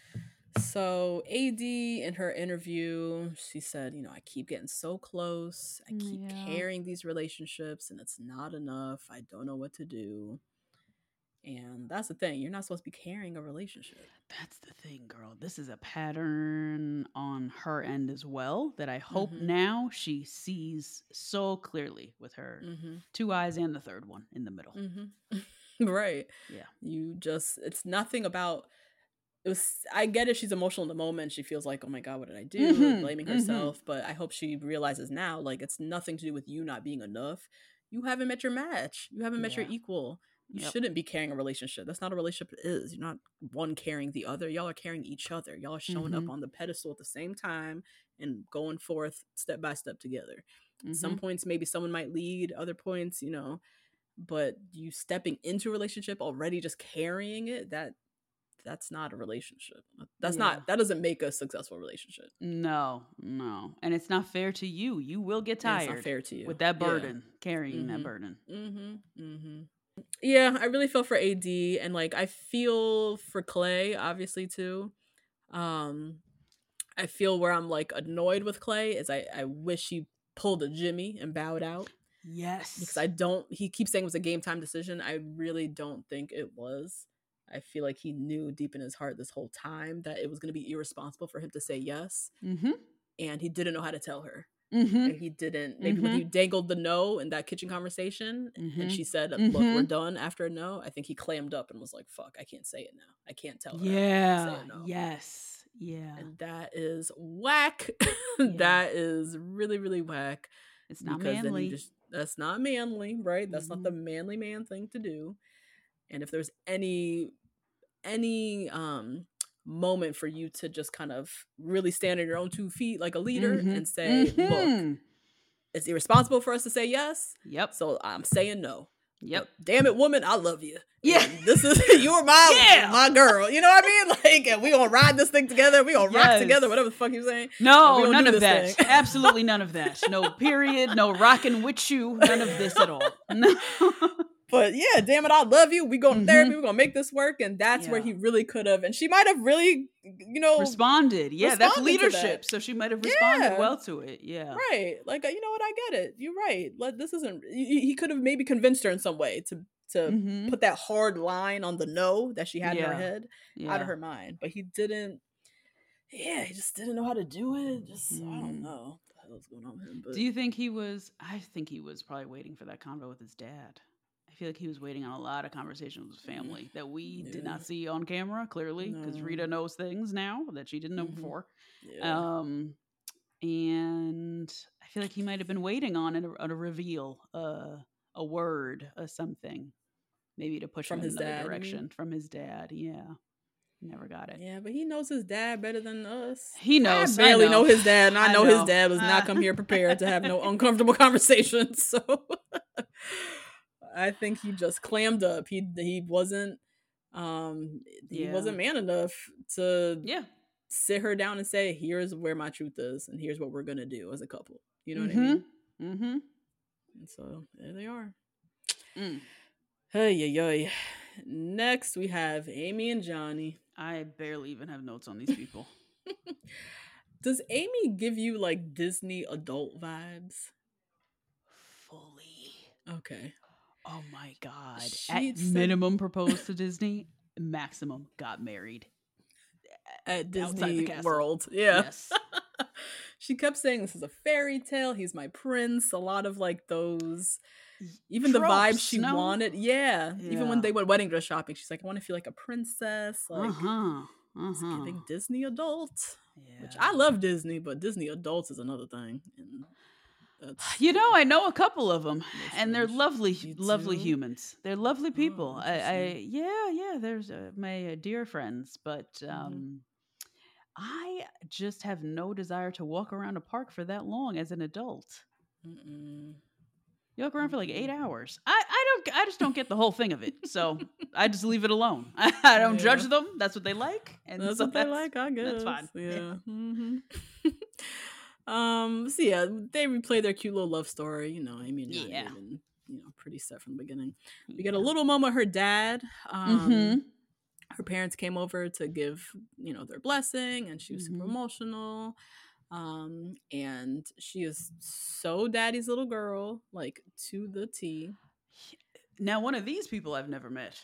So A D in her interview, she said, you know, I keep getting so close. I keep yeah. carrying these relationships and it's not enough. I don't know what to do. And that's the thing. You're not supposed to be carrying a relationship. That's the thing, girl. This is a pattern on her end as well that I hope mm-hmm. now she sees so clearly with her mm-hmm. two eyes and the third one in the middle. Mm-hmm. Right. Yeah. You just, it's nothing about, it was, I get it. She's emotional in the moment. She feels like, oh my God, what did I do? Mm-hmm. Blaming herself. Mm-hmm. But I hope she realizes now, like, it's nothing to do with you not being enough. You haven't met your match. You haven't met yeah. your equal. You yep. shouldn't be carrying a relationship. That's not a relationship is. You're not one carrying the other. Y'all are carrying each other. Y'all are showing mm-hmm. up on the pedestal at the same time and going forth step by step together. Mm-hmm. Some points, maybe someone might lead. Other points, you know, but you stepping into a relationship already just carrying it, that that's not a relationship. That's yeah. not, that doesn't make a successful relationship. No, no. And it's not fair to you. You will get tired. It's not fair to you. With that burden, yeah. carrying mm-hmm. that burden. Mm-hmm. Mm-hmm. Yeah, I really feel for A D, and like I feel for Clay, obviously too. Um, I feel where I'm like annoyed with Clay is I I wish he pulled a Jimmy and bowed out. Yes, because I don't. He keeps saying it was a game time decision. I really don't think it was. I feel like he knew deep in his heart this whole time that it was going to be irresponsible for him to say yes, mm-hmm. and he didn't know how to tell her. Mm-hmm. And he didn't. Maybe mm-hmm. when he dangled the no in that kitchen conversation, mm-hmm. and she said, "Look, mm-hmm. we're done." After a no, I think he clammed up and was like, "Fuck, I can't say it now. I can't tell her." Yeah. Say it no. Yes. Yeah. And that is whack. Yeah. That is really, really whack. It's not manly. Just, that's not manly, right? Mm-hmm. That's not the manly man thing to do. And if there's any, any, um. moment for you to just kind of really stand on your own two feet like a leader mm-hmm. and say, mm-hmm. look, it's irresponsible for us to say yes. Yep. So I'm saying no. Yep. But, damn it, woman, I love you. Yeah. And this is you're my yeah. my girl. You know what I mean? Like, and we gonna ride this thing together. We gonna yes. rock together. Whatever the fuck you saying. No, none of that. Absolutely none of that. No period. No rocking with you. None of this at all. No. But yeah, damn it, I love you. We go to mm-hmm. therapy. We're going to make this work. And that's yeah. where he really could have. And she might have really, you know. Responded. Yeah, responded that's leadership. That. So she might have responded yeah. well to it. Yeah. Right. Like, you know what? I get it. You're right. Like, this isn't, he, he could have maybe convinced her in some way to, to mm-hmm. put that hard line on the no that she had yeah. in her head yeah. out of her mind. But he didn't, yeah, he just didn't know how to do it. Just, mm. I don't know what the hell was going on with him. But. Do you think he was, I think he was probably waiting for that convo with his dad. I feel like he was waiting on a lot of conversations with family that we yeah. did not see on camera, clearly, because no. Rita knows things now that she didn't know mm-hmm. before. Yeah. Um, and I feel like he might have been waiting on a, on a reveal, uh, a word, a something, maybe to push from him his in another dad, direction from his dad. Yeah. Never got it. Yeah, but he knows his dad better than us. He knows. I barely I know. know his dad, and I, I know, know his dad was uh. not come here prepared to have no uncomfortable conversations. So I think he just clammed up. He he wasn't Um, he Yeah. wasn't man enough to Yeah. sit her down and say, here's where my truth is and here's what we're gonna do as a couple. You know mm-hmm. what I mean? Mm-hmm. And so there they are. Mm. Hey, hey, hey. Next we have Amy and Johnny. I barely even have notes on these people. Does Amy give you like Disney adult vibes? Fully. Okay. Oh my God. She At said- minimum proposed to Disney, maximum got married. At Outside the Disney castle. World. Yeah. Yes. She kept saying this is a fairy tale. He's my prince. A lot of like those, even the Tropes, vibes she no? wanted. Yeah. Even when Yeah. they went wedding dress shopping, she's like, I want to feel like a princess. Like, uh-huh. it's Uh-huh. giving Disney adult. Yeah. Which I love Disney, but Disney adults is another thing. And that's, You know, I know a couple of them, and they're French. lovely, You lovely do? humans. They're lovely people. Oh, I, I, interesting. yeah, yeah. There's uh, my uh, dear friends, but um, Mhm. I just have no desire to walk around a park for that long as an adult. Mm-mm. You walk around for like eight hours. I, I don't, I just don't get the whole thing of it. So I just leave it alone. I, I don't judge Yeah. them. That's what they like, and That's so what they like, I guess. that's fine. Yeah. hmm um. So yeah, they replay their cute little love story. You know, Amy and Johnny Yeah. have been, you know, pretty set from the beginning. We get a little moment. Her dad. Um, Mhm. Her parents came over to give, you know, their blessing, and she was super Mhm. emotional. Um, and she is so daddy's little girl, like to the T. Now, one of these people I've never met.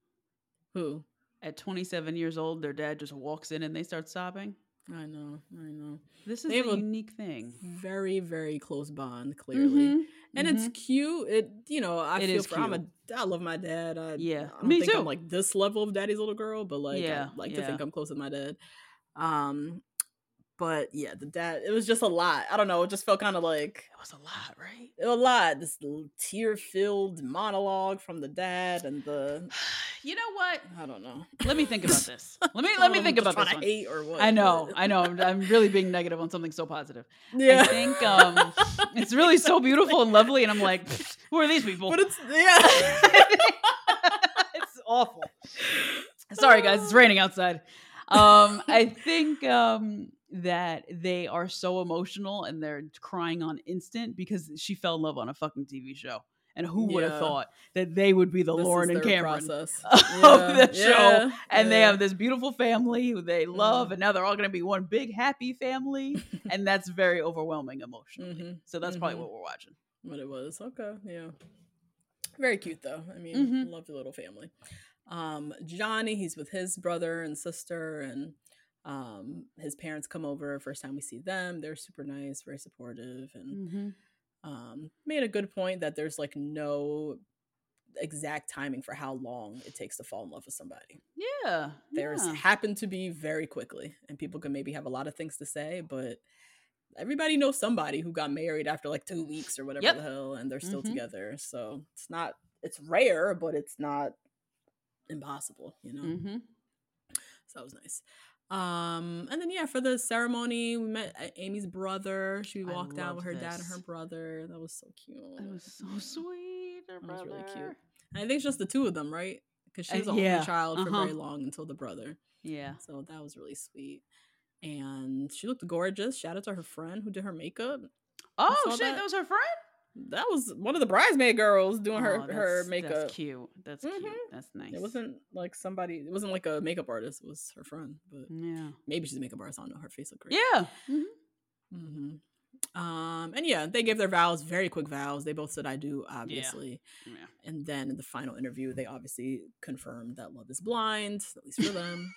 Who? At twenty-seven years old, their dad just walks in and they start sobbing. I know, I know. This is They a have a unique thing. Very, very close bond, clearly. Mhm, And mhm. it's cute. It, you know, I It feel is for. I'm a. cute. I love my dad. I, Yeah, I don't me think too. I'm like this level of daddy's little girl, but like, Yeah, I like to yeah. think I'm close with my dad. Um, but yeah, the dad. It was just a lot. I don't know. It just felt kind of like It was a lot, right? a lot. This tear-filled monologue from the dad and the. You know what? I don't know. Let me think about this. Let me I let don't me know think if I'm about just this trying one. to hate or what. I know, but- I know. I'm, I'm really being negative on something so positive. Yeah. I think um, it's really so beautiful and lovely, and I'm like, who are these people? But it's yeah. It's awful. Sorry, guys. It's raining outside. Um, I think um, that they are so emotional and they're crying on instant because she fell in love on a fucking T V show. And who would have Yeah. thought that they would be the This is Lauren and their Cameron process. of Yeah, the show? yeah, And they yeah. have this beautiful family who they love, Mhm. and now they're all going to be one big happy family. And that's very overwhelming emotionally. Mhm, So that's probably mhm. what we're watching. What it was. Okay, yeah. Very cute though. I mean, Mhm. love the little family. Um, Johnny, he's with his brother and sister, and um, his parents come over. First time we see them, they're super nice, very supportive, and Mm-hmm. um, made a good point that there's like no exact timing for how long it takes to fall in love with somebody. Yeah. There's yeah. happened to be very quickly, and people can maybe have a lot of things to say, but everybody knows somebody who got married after like two weeks or whatever Yep. the hell, and they're still Mhm. together. So it's not, it's rare, but it's not impossible, you know? Mm-hmm. So that was nice. Um, and then yeah, for the ceremony, we met uh, Amy's brother. She I walked out with her loved dad and her this. brother. That was so cute. That was so sweet. Their That was really cute. brother. And I think it's just the two of them, right? Because she Uh, was the yeah, only child for uh-huh. very long until the brother. Yeah. So that was really sweet. And she looked gorgeous. Shout out to her friend who did her makeup. Oh saw shit, that? that was her friend? That was one of the bridesmaid girls doing her Oh, her that's- makeup. That's cute. That's Mhm. cute. That's nice. It wasn't like somebody. It wasn't like a makeup artist. It was her friend. But Yeah. maybe she's a makeup artist. I don't know. Her face looked great. Yeah. Mhm. Mm-hmm. Um. And yeah, they gave their vows. Very quick vows. They both said "I do," obviously. Yeah. And then in the final interview, they obviously confirmed that love is blind, at least for them.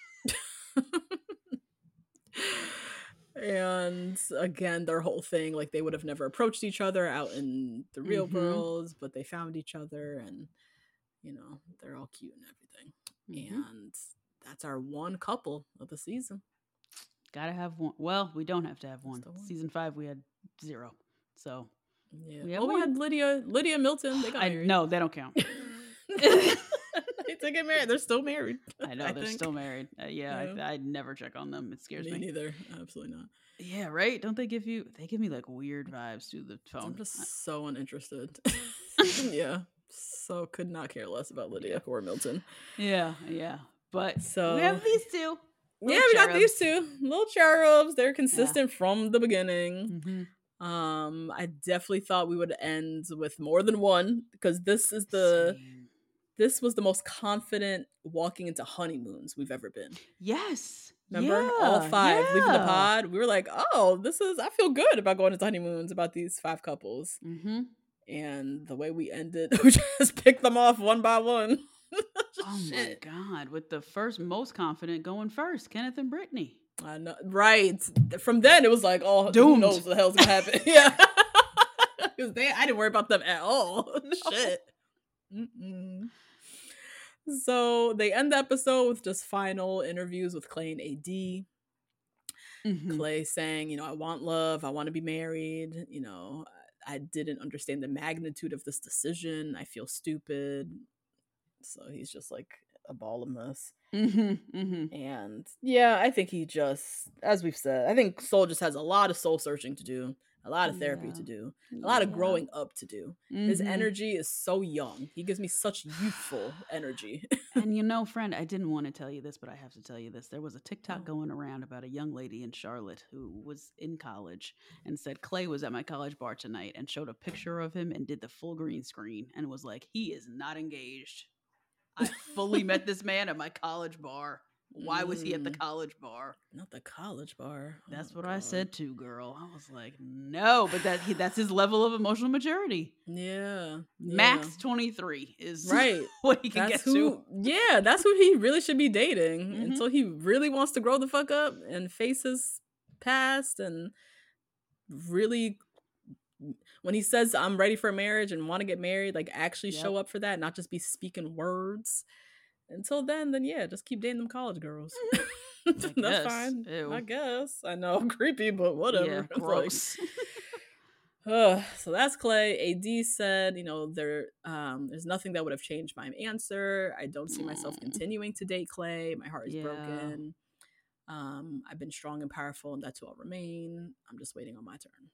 And again, their whole thing, like they would have never approached each other out in the real Mhm. world, but they found each other, and you know, they're all cute and everything. Mhm. And that's our one couple of the season. Gotta have one. Well, we don't have to have one. the one. Season five, we had zero. So Yeah. We have well, we one. had Lydia, Lydia Milton. They got I married. no, they don't count. They did get married. They're still married. I know I they're think. still married. Uh, yeah, Yeah. I, I'd never check on them. It scares Me me. neither. Absolutely not. Yeah, right. Don't they give you? They give me like weird vibes through the phone. I'm just so uninterested. Yeah. So could not care less about Lydia or Milton. Yeah, yeah. But so we have these two. Yeah, we cherubs. got these two little cherubs. They're consistent yeah. from the beginning. Mm-hmm. Um, I definitely thought we would end with more than one because this is the Same. this was the most confident walking into honeymoons we've ever been. Yes. Remember? Yeah, all five yeah. leaving the pod. We were like, oh, this is, I feel good about going into honeymoons about these five couples. Mm-hmm. And the way we ended, we just picked them off one by one. Oh Shit. my God. With the first most confident going first, Kenneth and Brittany. I know. Right. From then it was like, oh, Doomed. Who knows what the hell's going to happen. Yeah. Because they, I didn't worry about them at all. No. Shit. Mm-mm. So they end the episode with just final interviews with Clay and A D. Mm-hmm. Clay saying, you know, I want love. I want to be married. You know, I didn't understand the magnitude of this decision. I feel stupid. So he's just like a ball of mess. Mm-hmm, mm-hmm. And yeah, I think he just, as we've said, I think Soul just has a lot of soul searching to do. A lot of therapy yeah. to do, a lot yeah. of growing up to do. Mm-hmm. His energy is so young. He gives me such youthful energy. And you know, friend, I didn't want to tell you this, but I have to tell you this. There was a TikTok going around about a young lady in Charlotte who was in college and said, Clay was at my college bar tonight and showed a picture of him and did the full green screen and was like, he is not engaged. I fully met this man at my college bar. Why was he at the college bar? Not the college bar. Oh, that's what God. I said too, girl. I was like, no, but that he, that's his level of emotional maturity. Yeah. Max yeah. twenty-three is right. what he can that's get who, to. Yeah, that's who he really should be dating mm-hmm. until he really wants to grow the fuck up and face his past and really, when he says, I'm ready for marriage and want to get married, like actually yep. show up for that, not just be speaking words. Until then, then yeah, just keep dating them college girls. That's guess. fine. Ew. I guess. I know, creepy, but whatever. Yeah, gross. Like, uh, so that's Clay. A D said, you know, there, um, there's nothing that would have changed my answer. I don't see mm. myself continuing to date Clay. My heart is yeah. broken. Um, I've been strong and powerful, and that's who I'll remain. I'm just waiting on my turn.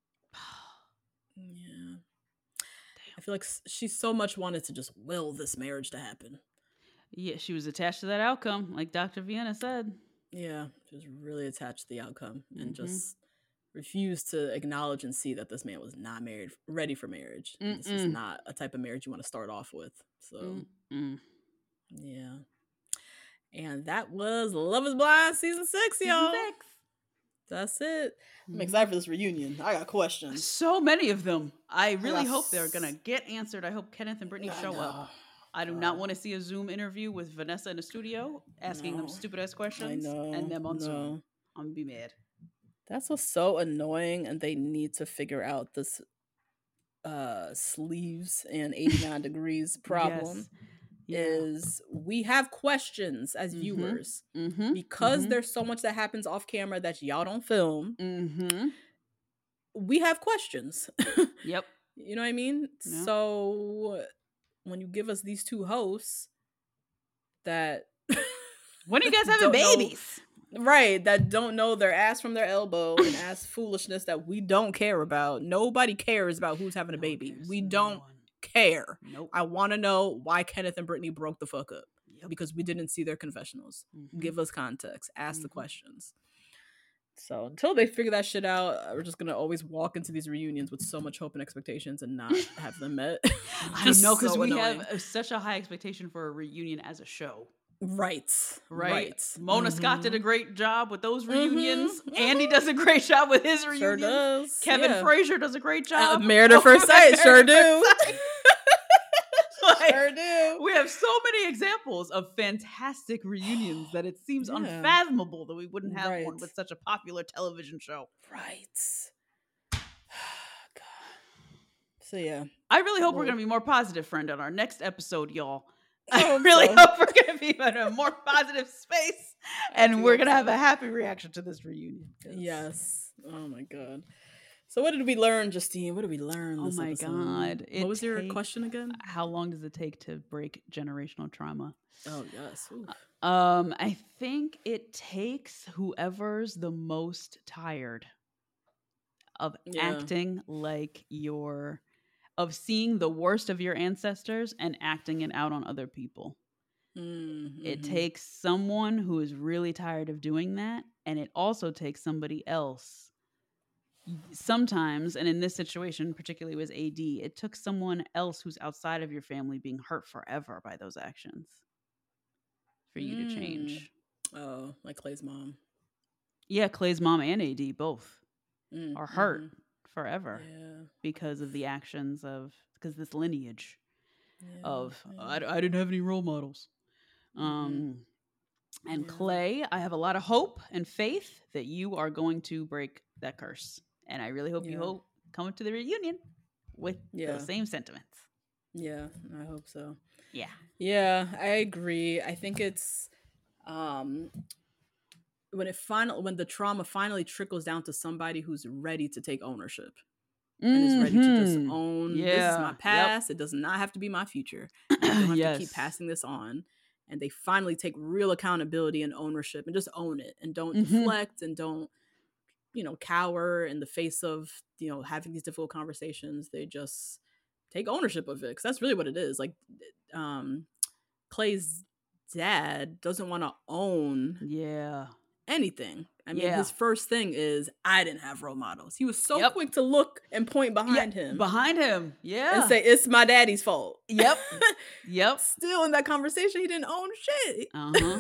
Yeah. Damn. I feel like she so much wanted to just will this marriage to happen. Yeah, she was attached to that outcome, like Doctor Vienna said. Yeah, she was really attached to the outcome and mm-hmm. just refused to acknowledge and see that this man was not married, ready for marriage. This is not a type of marriage you want to start off with. So, Mm-mm. yeah. And that was Love is Blind season six, y'all. Season six. That's it. I'm excited for this reunion. I got questions. So many of them. I really I hope they're going to get answered. I hope Kenneth and Brittany I show know. up. I do not want to see a Zoom interview with Vanessa in the studio asking no. them stupid ass questions I know. and them on no. Zoom. I'm gonna be mad. That's what's so annoying, and they need to figure out this uh, sleeves and eighty-nine degrees problem. Yes. Yeah. Is we have questions as mm-hmm. viewers mm-hmm. because mm-hmm. there's so much that happens off camera that y'all don't film. Mm-hmm. We have questions. Yep. You know what I mean? Yeah. So when you give us these two hosts that when are you guys having babies? Know, right, that don't know their ass from their elbow and ass foolishness that we don't care about. Nobody cares about who's having a baby. We don't no care. Nope. I want to know why Kenneth and Brittany broke the fuck up. Yep. Because we didn't see their confessionals. Mm-hmm. Give us context. Ask mm-hmm. the questions. So until they figure that shit out, we're just gonna always walk into these reunions with so much hope and expectations and not have them met. I know, because so we annoying. have such a high expectation for a reunion as a show. Right, right. right. Mona mm-hmm. Scott did a great job with those reunions. Mm-hmm. Andy does a great job with his reunions. Sure does. Kevin yeah. Frazier does a great job. Uh, Married at First Sight, sure do. Like, sure do. We have so many examples of fantastic reunions that it seems yeah. unfathomable that we wouldn't have right. one with such a popular television show. Right. God. So yeah. I really hope well, we're going to be more positive, friend, on our next episode, y'all. I really so. hope we're going to be in a more positive space and we're going to have a happy reaction to this reunion. Yes. Oh my God. So what did we learn, Justine? What did we learn Oh this my episode? God. What was your question again? How long does it take to break generational trauma? Oh, yes. Oof. Um, I think it takes whoever's the most tired of yeah. acting like you're of seeing the worst of your ancestors and acting it out on other people. Mm-hmm. It takes someone who is really tired of doing that, and it also takes somebody else. Sometimes, and in this situation, particularly with A D, it took someone else who's outside of your family being hurt forever by those actions for you mm. to change. Oh, like Clay's mom. Yeah, Clay's mom and A D both mm. are hurt mm-hmm. forever yeah. because of the actions of, because this lineage yeah. of, yeah. I, I didn't have any role models. Mm-hmm. Um, and yeah. Clay, I have a lot of hope and faith that you are going to break that curse. And I really hope yeah. you hope come to the reunion with yeah. those same sentiments. Yeah, I hope so. Yeah. Yeah, I agree. I think it's um when it final when the trauma finally trickles down to somebody who's ready to take ownership. And is ready to just own, yeah. this is my past. Yep. It does not have to be my future. I don't have yes. to keep passing this on. And they finally take real accountability and ownership and just own it and don't mm-hmm. deflect and don't, you know, cower in the face of, you know, having these difficult conversations. They just take ownership of it. Because that's really what it is. Like, um, Clay's dad doesn't want to own yeah. anything. I mean, yeah. his first thing is, I didn't have role models. He was so yep. quick to look and point behind yeah, him. Behind him. Yeah. And say, it's my daddy's fault. Yep. Yep. Still in that conversation, he didn't own shit. Uh-huh.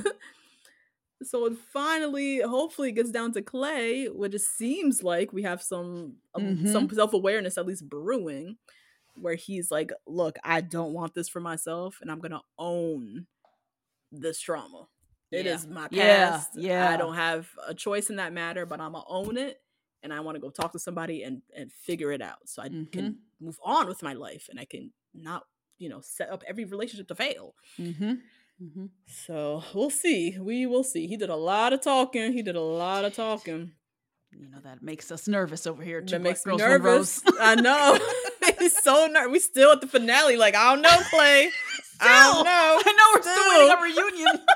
So it finally, hopefully, gets down to Clay, which it seems like we have some mm-hmm. um, some self-awareness at least brewing, where he's like, look, I don't want this for myself, and I'm going to own this trauma. It yeah. is my Yeah. past. yeah. I don't have a choice in that matter, but I'm going to own it. And I want to go talk to somebody and, and figure it out. So I mm-hmm. can move on with my life. And I can not, you know, set up every relationship to fail. Mm-hmm. Mm-hmm. So we'll see. We will see. He did a lot of talking. He did a lot of talking. You know, that makes us nervous over here. That makes me nervous. I know. He's so nervous. We still at the finale. Like, I don't know, Clay. Still, I don't know. I know we're still, still waiting on reunion.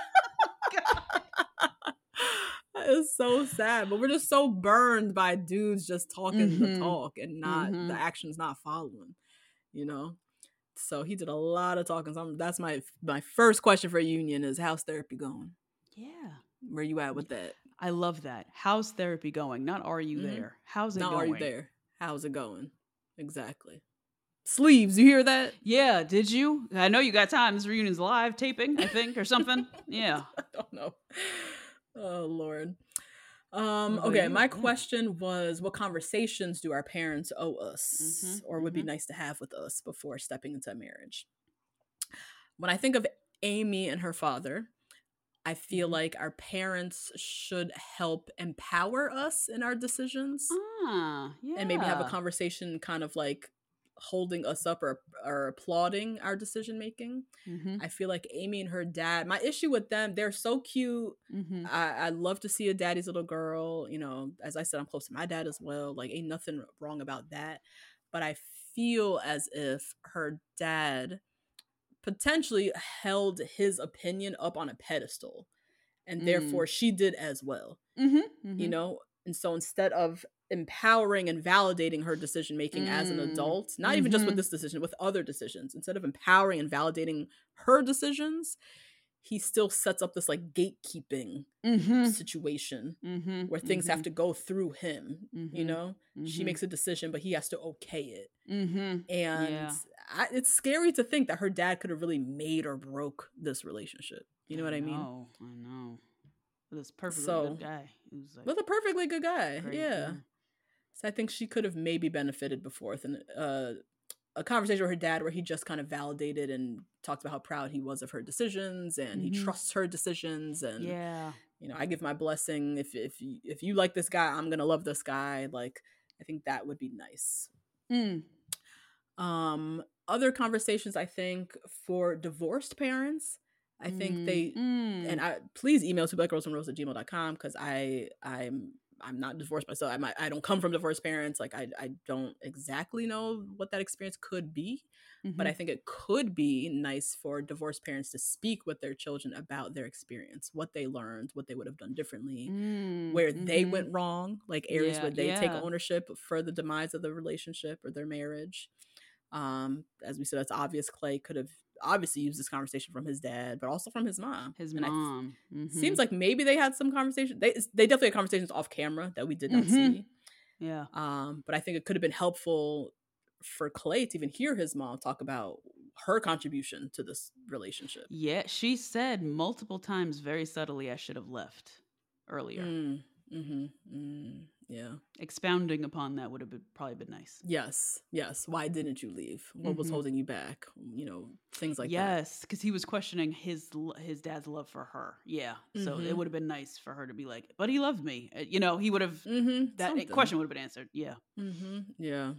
It's so sad, but we're just so burned by dudes just talking mm-hmm. the talk and not mm-hmm. the actions not following, you know. So he did a lot of talking. So I'm, that's my my first question for Union is, how's therapy going? Yeah, where you at with that? I love that. How's therapy going? Not are you mm-hmm. there? How's it not going? Not are you there? How's it going? Exactly. Sleeves, you hear that? Yeah, did you? I know you got time. This reunion's live taping, I think, or something. Yeah. I don't know. Oh, Lord. Um, okay, my question was, what conversations do our parents owe us mm-hmm, or would mm-hmm. be nice to have with us before stepping into a marriage? When I think of Amy and her father, I feel mm-hmm. like our parents should help empower us in our decisions. Ah, yeah. And maybe have a conversation kind of like holding us up or, or applauding our decision making. Mm-hmm. I feel like Amy and her dad, my issue with them, they're so cute. Mm-hmm. I, I love to see a daddy's little girl. You know, as I said, I'm close to my dad as well. Like, ain't nothing wrong about that. But I feel as if her dad potentially held his opinion up on a pedestal. And mm. therefore she did as well. Mm-hmm. Mm-hmm. You know? And so instead of empowering and validating her decision making mm. as an adult, not mm-hmm. even just with this decision, with other decisions, instead of empowering and validating her decisions, he still sets up this like gatekeeping mm-hmm. situation mm-hmm. where things mm-hmm. have to go through him. Mm-hmm. You know, mm-hmm. she makes a decision, but he has to okay it. Mm-hmm. And yeah. I, it's scary to think that her dad could have really made or broke this relationship. You know what I, I mean? know, I know. This perfectly so, good guy. Who's like, with a perfectly good guy. great, yeah. yeah. So I think she could have maybe benefited before with an, uh, a conversation with her dad where he just kind of validated and talked about how proud he was of her decisions and mm-hmm. he trusts her decisions. And, yeah. you know, I give my blessing. If, if, you, if you like this guy, I'm going to love this guy. Like, I think that would be nice. Mm. Um, other conversations, I think, for divorced parents, I think mm, they, mm. and I please email to blackgirlsandrose at gmail dot com because I, I'm, I'm not divorced myself. I might, I don't come from divorced parents. Like I, I don't exactly know what that experience could be, mm-hmm. but I think it could be nice for divorced parents to speak with their children about their experience, what they learned, what they would have done differently, mm, where mm-hmm. they went wrong, like areas yeah, where they yeah. take ownership for the demise of the relationship or their marriage. Um, as we said, it's obvious Clay could have obviously used this conversation from his dad, but also from his mom. His and mom. Mm-hmm. Seems like maybe they had some conversation. They they definitely had conversations off camera that we did not mm-hmm. see. Yeah. Um, but I think it could have been helpful for Clay to even hear his mom talk about her contribution to this relationship. Yeah, she said multiple times very subtly, I should have left earlier. Mm, mm-hmm, mm, yeah. Expounding upon that would have been, probably been nice. Yes, yes. Why didn't you leave? What mm-hmm. was holding you back? You know, things like yes, that. Yes, because he was questioning his his dad's love for her. Yeah, mm-hmm. so it would have been nice for her to be like, but he loved me. You know, he would have, mm-hmm. that Something. question would have been answered. Yeah. Mm-hmm. Yeah.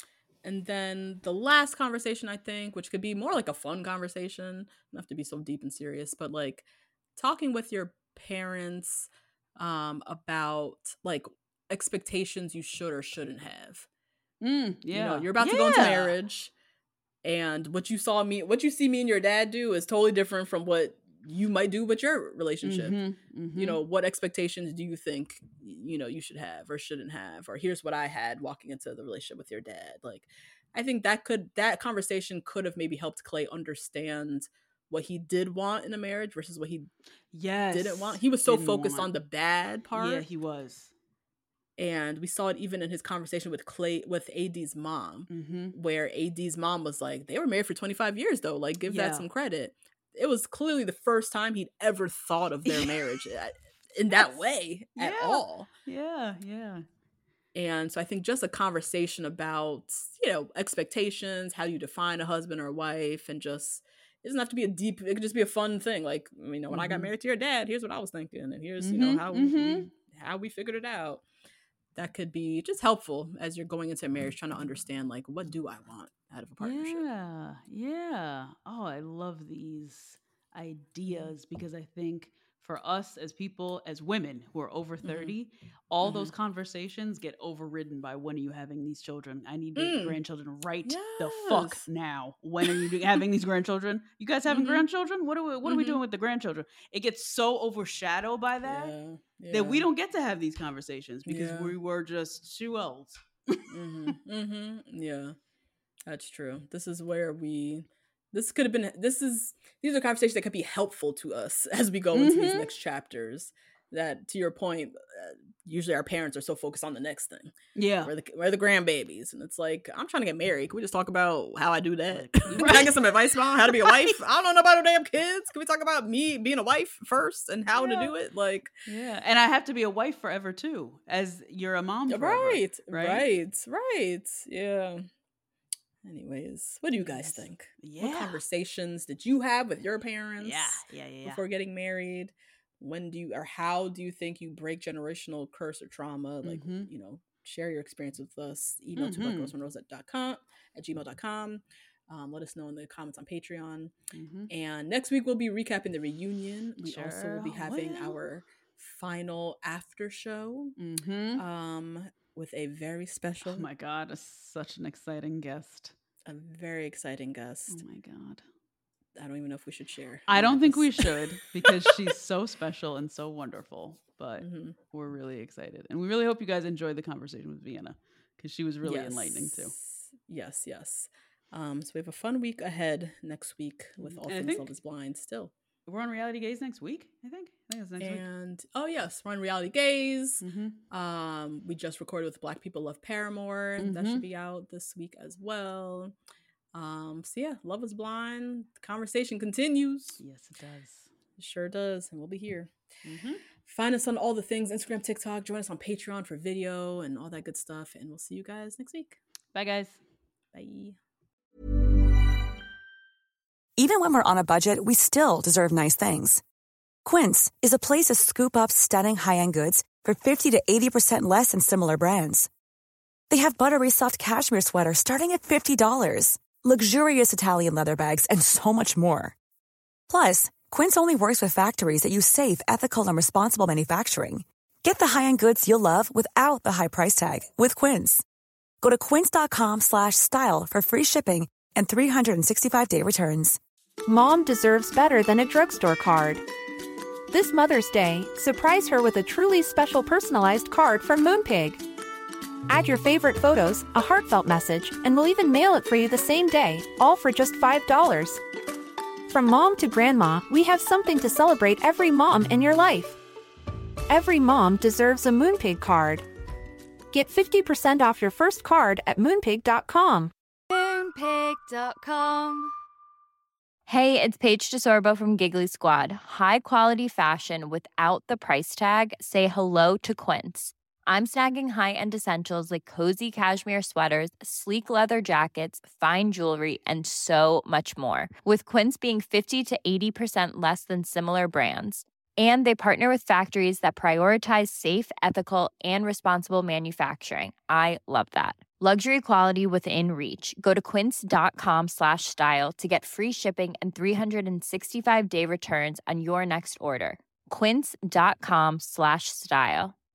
And then the last conversation, I think, which could be more like a fun conversation, not have to be so deep and serious, but like talking with your parents um, about like expectations you should or shouldn't have. Mm, yeah. You know, you're about yeah. to go into marriage, and what you saw me, what you see me and your dad do is totally different from what you might do with your relationship. Mm-hmm, mm-hmm. You know, what expectations do you think, you know, you should have or shouldn't have? Or here's what I had walking into the relationship with your dad. Like, I think that could, that conversation could have maybe helped Clay understand what he did want in a marriage versus what he yes, didn't want. He was so focused want. on the bad part. Yeah, he was. And we saw it even in his conversation with Clay, with A D's mom, mm-hmm. where A D's mom was like, they were married for twenty-five years though. Like, give yeah. that some credit. It was clearly the first time he'd ever thought of their marriage in that way at yeah. all. Yeah, yeah. And so I think just a conversation about, you know, expectations, how you define a husband or a wife, and just, it doesn't have to be a deep, it could just be a fun thing. Like, you know, when mm-hmm. I got married to your dad, here's what I was thinking. And here's, mm-hmm. you know, how, mm-hmm. we, how we figured it out. That could be just helpful as you're going into marriage, trying to understand, like, what do I want out of a partnership? Yeah, yeah. Oh, I love these ideas because I think for us as people, as women who are over thirty, mm-hmm. all mm-hmm. those conversations get overridden by when are you having these children? I need mm. grandchildren right yes. the fuck now. When are you doing, having these grandchildren? You guys having mm-hmm. grandchildren? What are we, what mm-hmm. are we doing with the grandchildren? It gets so overshadowed by that yeah. Yeah. that we don't get to have these conversations because yeah. we were just too old. mm-hmm. Mm-hmm. Yeah, that's true. This is where we... This could have been, this is, these are conversations that could be helpful to us as we go into mm-hmm. these next chapters. That, to your point, uh, usually our parents are so focused on the next thing. Yeah. We're the, we're the grandbabies. And it's like, I'm trying to get married. Can we just talk about how I do that? Can I get some advice about how to be a wife? I don't know about no damn kids. Can we talk about me being a wife first and how yeah. to do it? Like, yeah. And I have to be a wife forever too, as you're a mom forever. Right. Right. Right. Right. Yeah. Anyways, what do you guys think? Yeah. What conversations did you have with your parents? Yeah, yeah, yeah, yeah. Before getting married? When do you, or how do you think you break generational curse or trauma? Like, mm-hmm. you know, share your experience with us. Email mm-hmm. to blackgirlsfromrose dot com at gmail dot com. Um, let us know in the comments on Patreon. Mm-hmm. And next week we'll be recapping the reunion. We sure also will be having will. our final after show. Mm-hmm. Um, with a very special. Oh my God, such an exciting guest. A very exciting guest. Oh my God. I don't even know if we should share. I don't think we should because she's so special and so wonderful, but mm-hmm. we're really excited. And we really hope you guys enjoyed the conversation with Vienna because she was really yes. enlightening too. Yes, yes. Um, so we have a fun week ahead next week with All and Things Love is Blind still. We're on Reality Gaze next week, I think. I think it's next and, week. And, oh yes, we're on Reality Gaze. Mm-hmm. Um, we just recorded with Black People Love Paramore. Mm-hmm. That should be out this week as well. Um, so yeah, Love is Blind. The conversation continues. Yes, it does. It sure does. And we'll be here. Mm-hmm. Find us on all the things, Instagram, TikTok. Join us on Patreon for video and all that good stuff. And we'll see you guys next week. Bye, guys. Bye. Even when we're on a budget, we still deserve nice things. Quince is a place to scoop up stunning high-end goods for fifty to eighty percent less than similar brands. They have buttery soft cashmere sweaters starting at fifty dollars, luxurious Italian leather bags, and so much more. Plus, Quince only works with factories that use safe, ethical, and responsible manufacturing. Get the high-end goods you'll love without the high price tag with Quince. Go to quince.com slash style for free shipping and three sixty-five day returns. Mom deserves better than a drugstore card. This Mother's Day, surprise her with a truly special personalized card from Moonpig. Add your favorite photos, a heartfelt message, and we'll even mail it for you the same day, all for just five dollars. From mom to grandma, we have something to celebrate every mom in your life. Every mom deserves a Moonpig card. Get fifty percent off your first card at moonpig dot com. moonpig dot com. Hey, it's Paige DeSorbo from Giggly Squad. High quality fashion without the price tag. Say hello to Quince. I'm snagging high-end essentials like cozy cashmere sweaters, sleek leather jackets, fine jewelry, and so much more. With Quince being fifty to eighty percent less than similar brands. And they partner with factories that prioritize safe, ethical, and responsible manufacturing. I love that. Luxury quality within reach. Go to quince.com slash style to get free shipping and three sixty-five day returns on your next order. Quince.com slash style.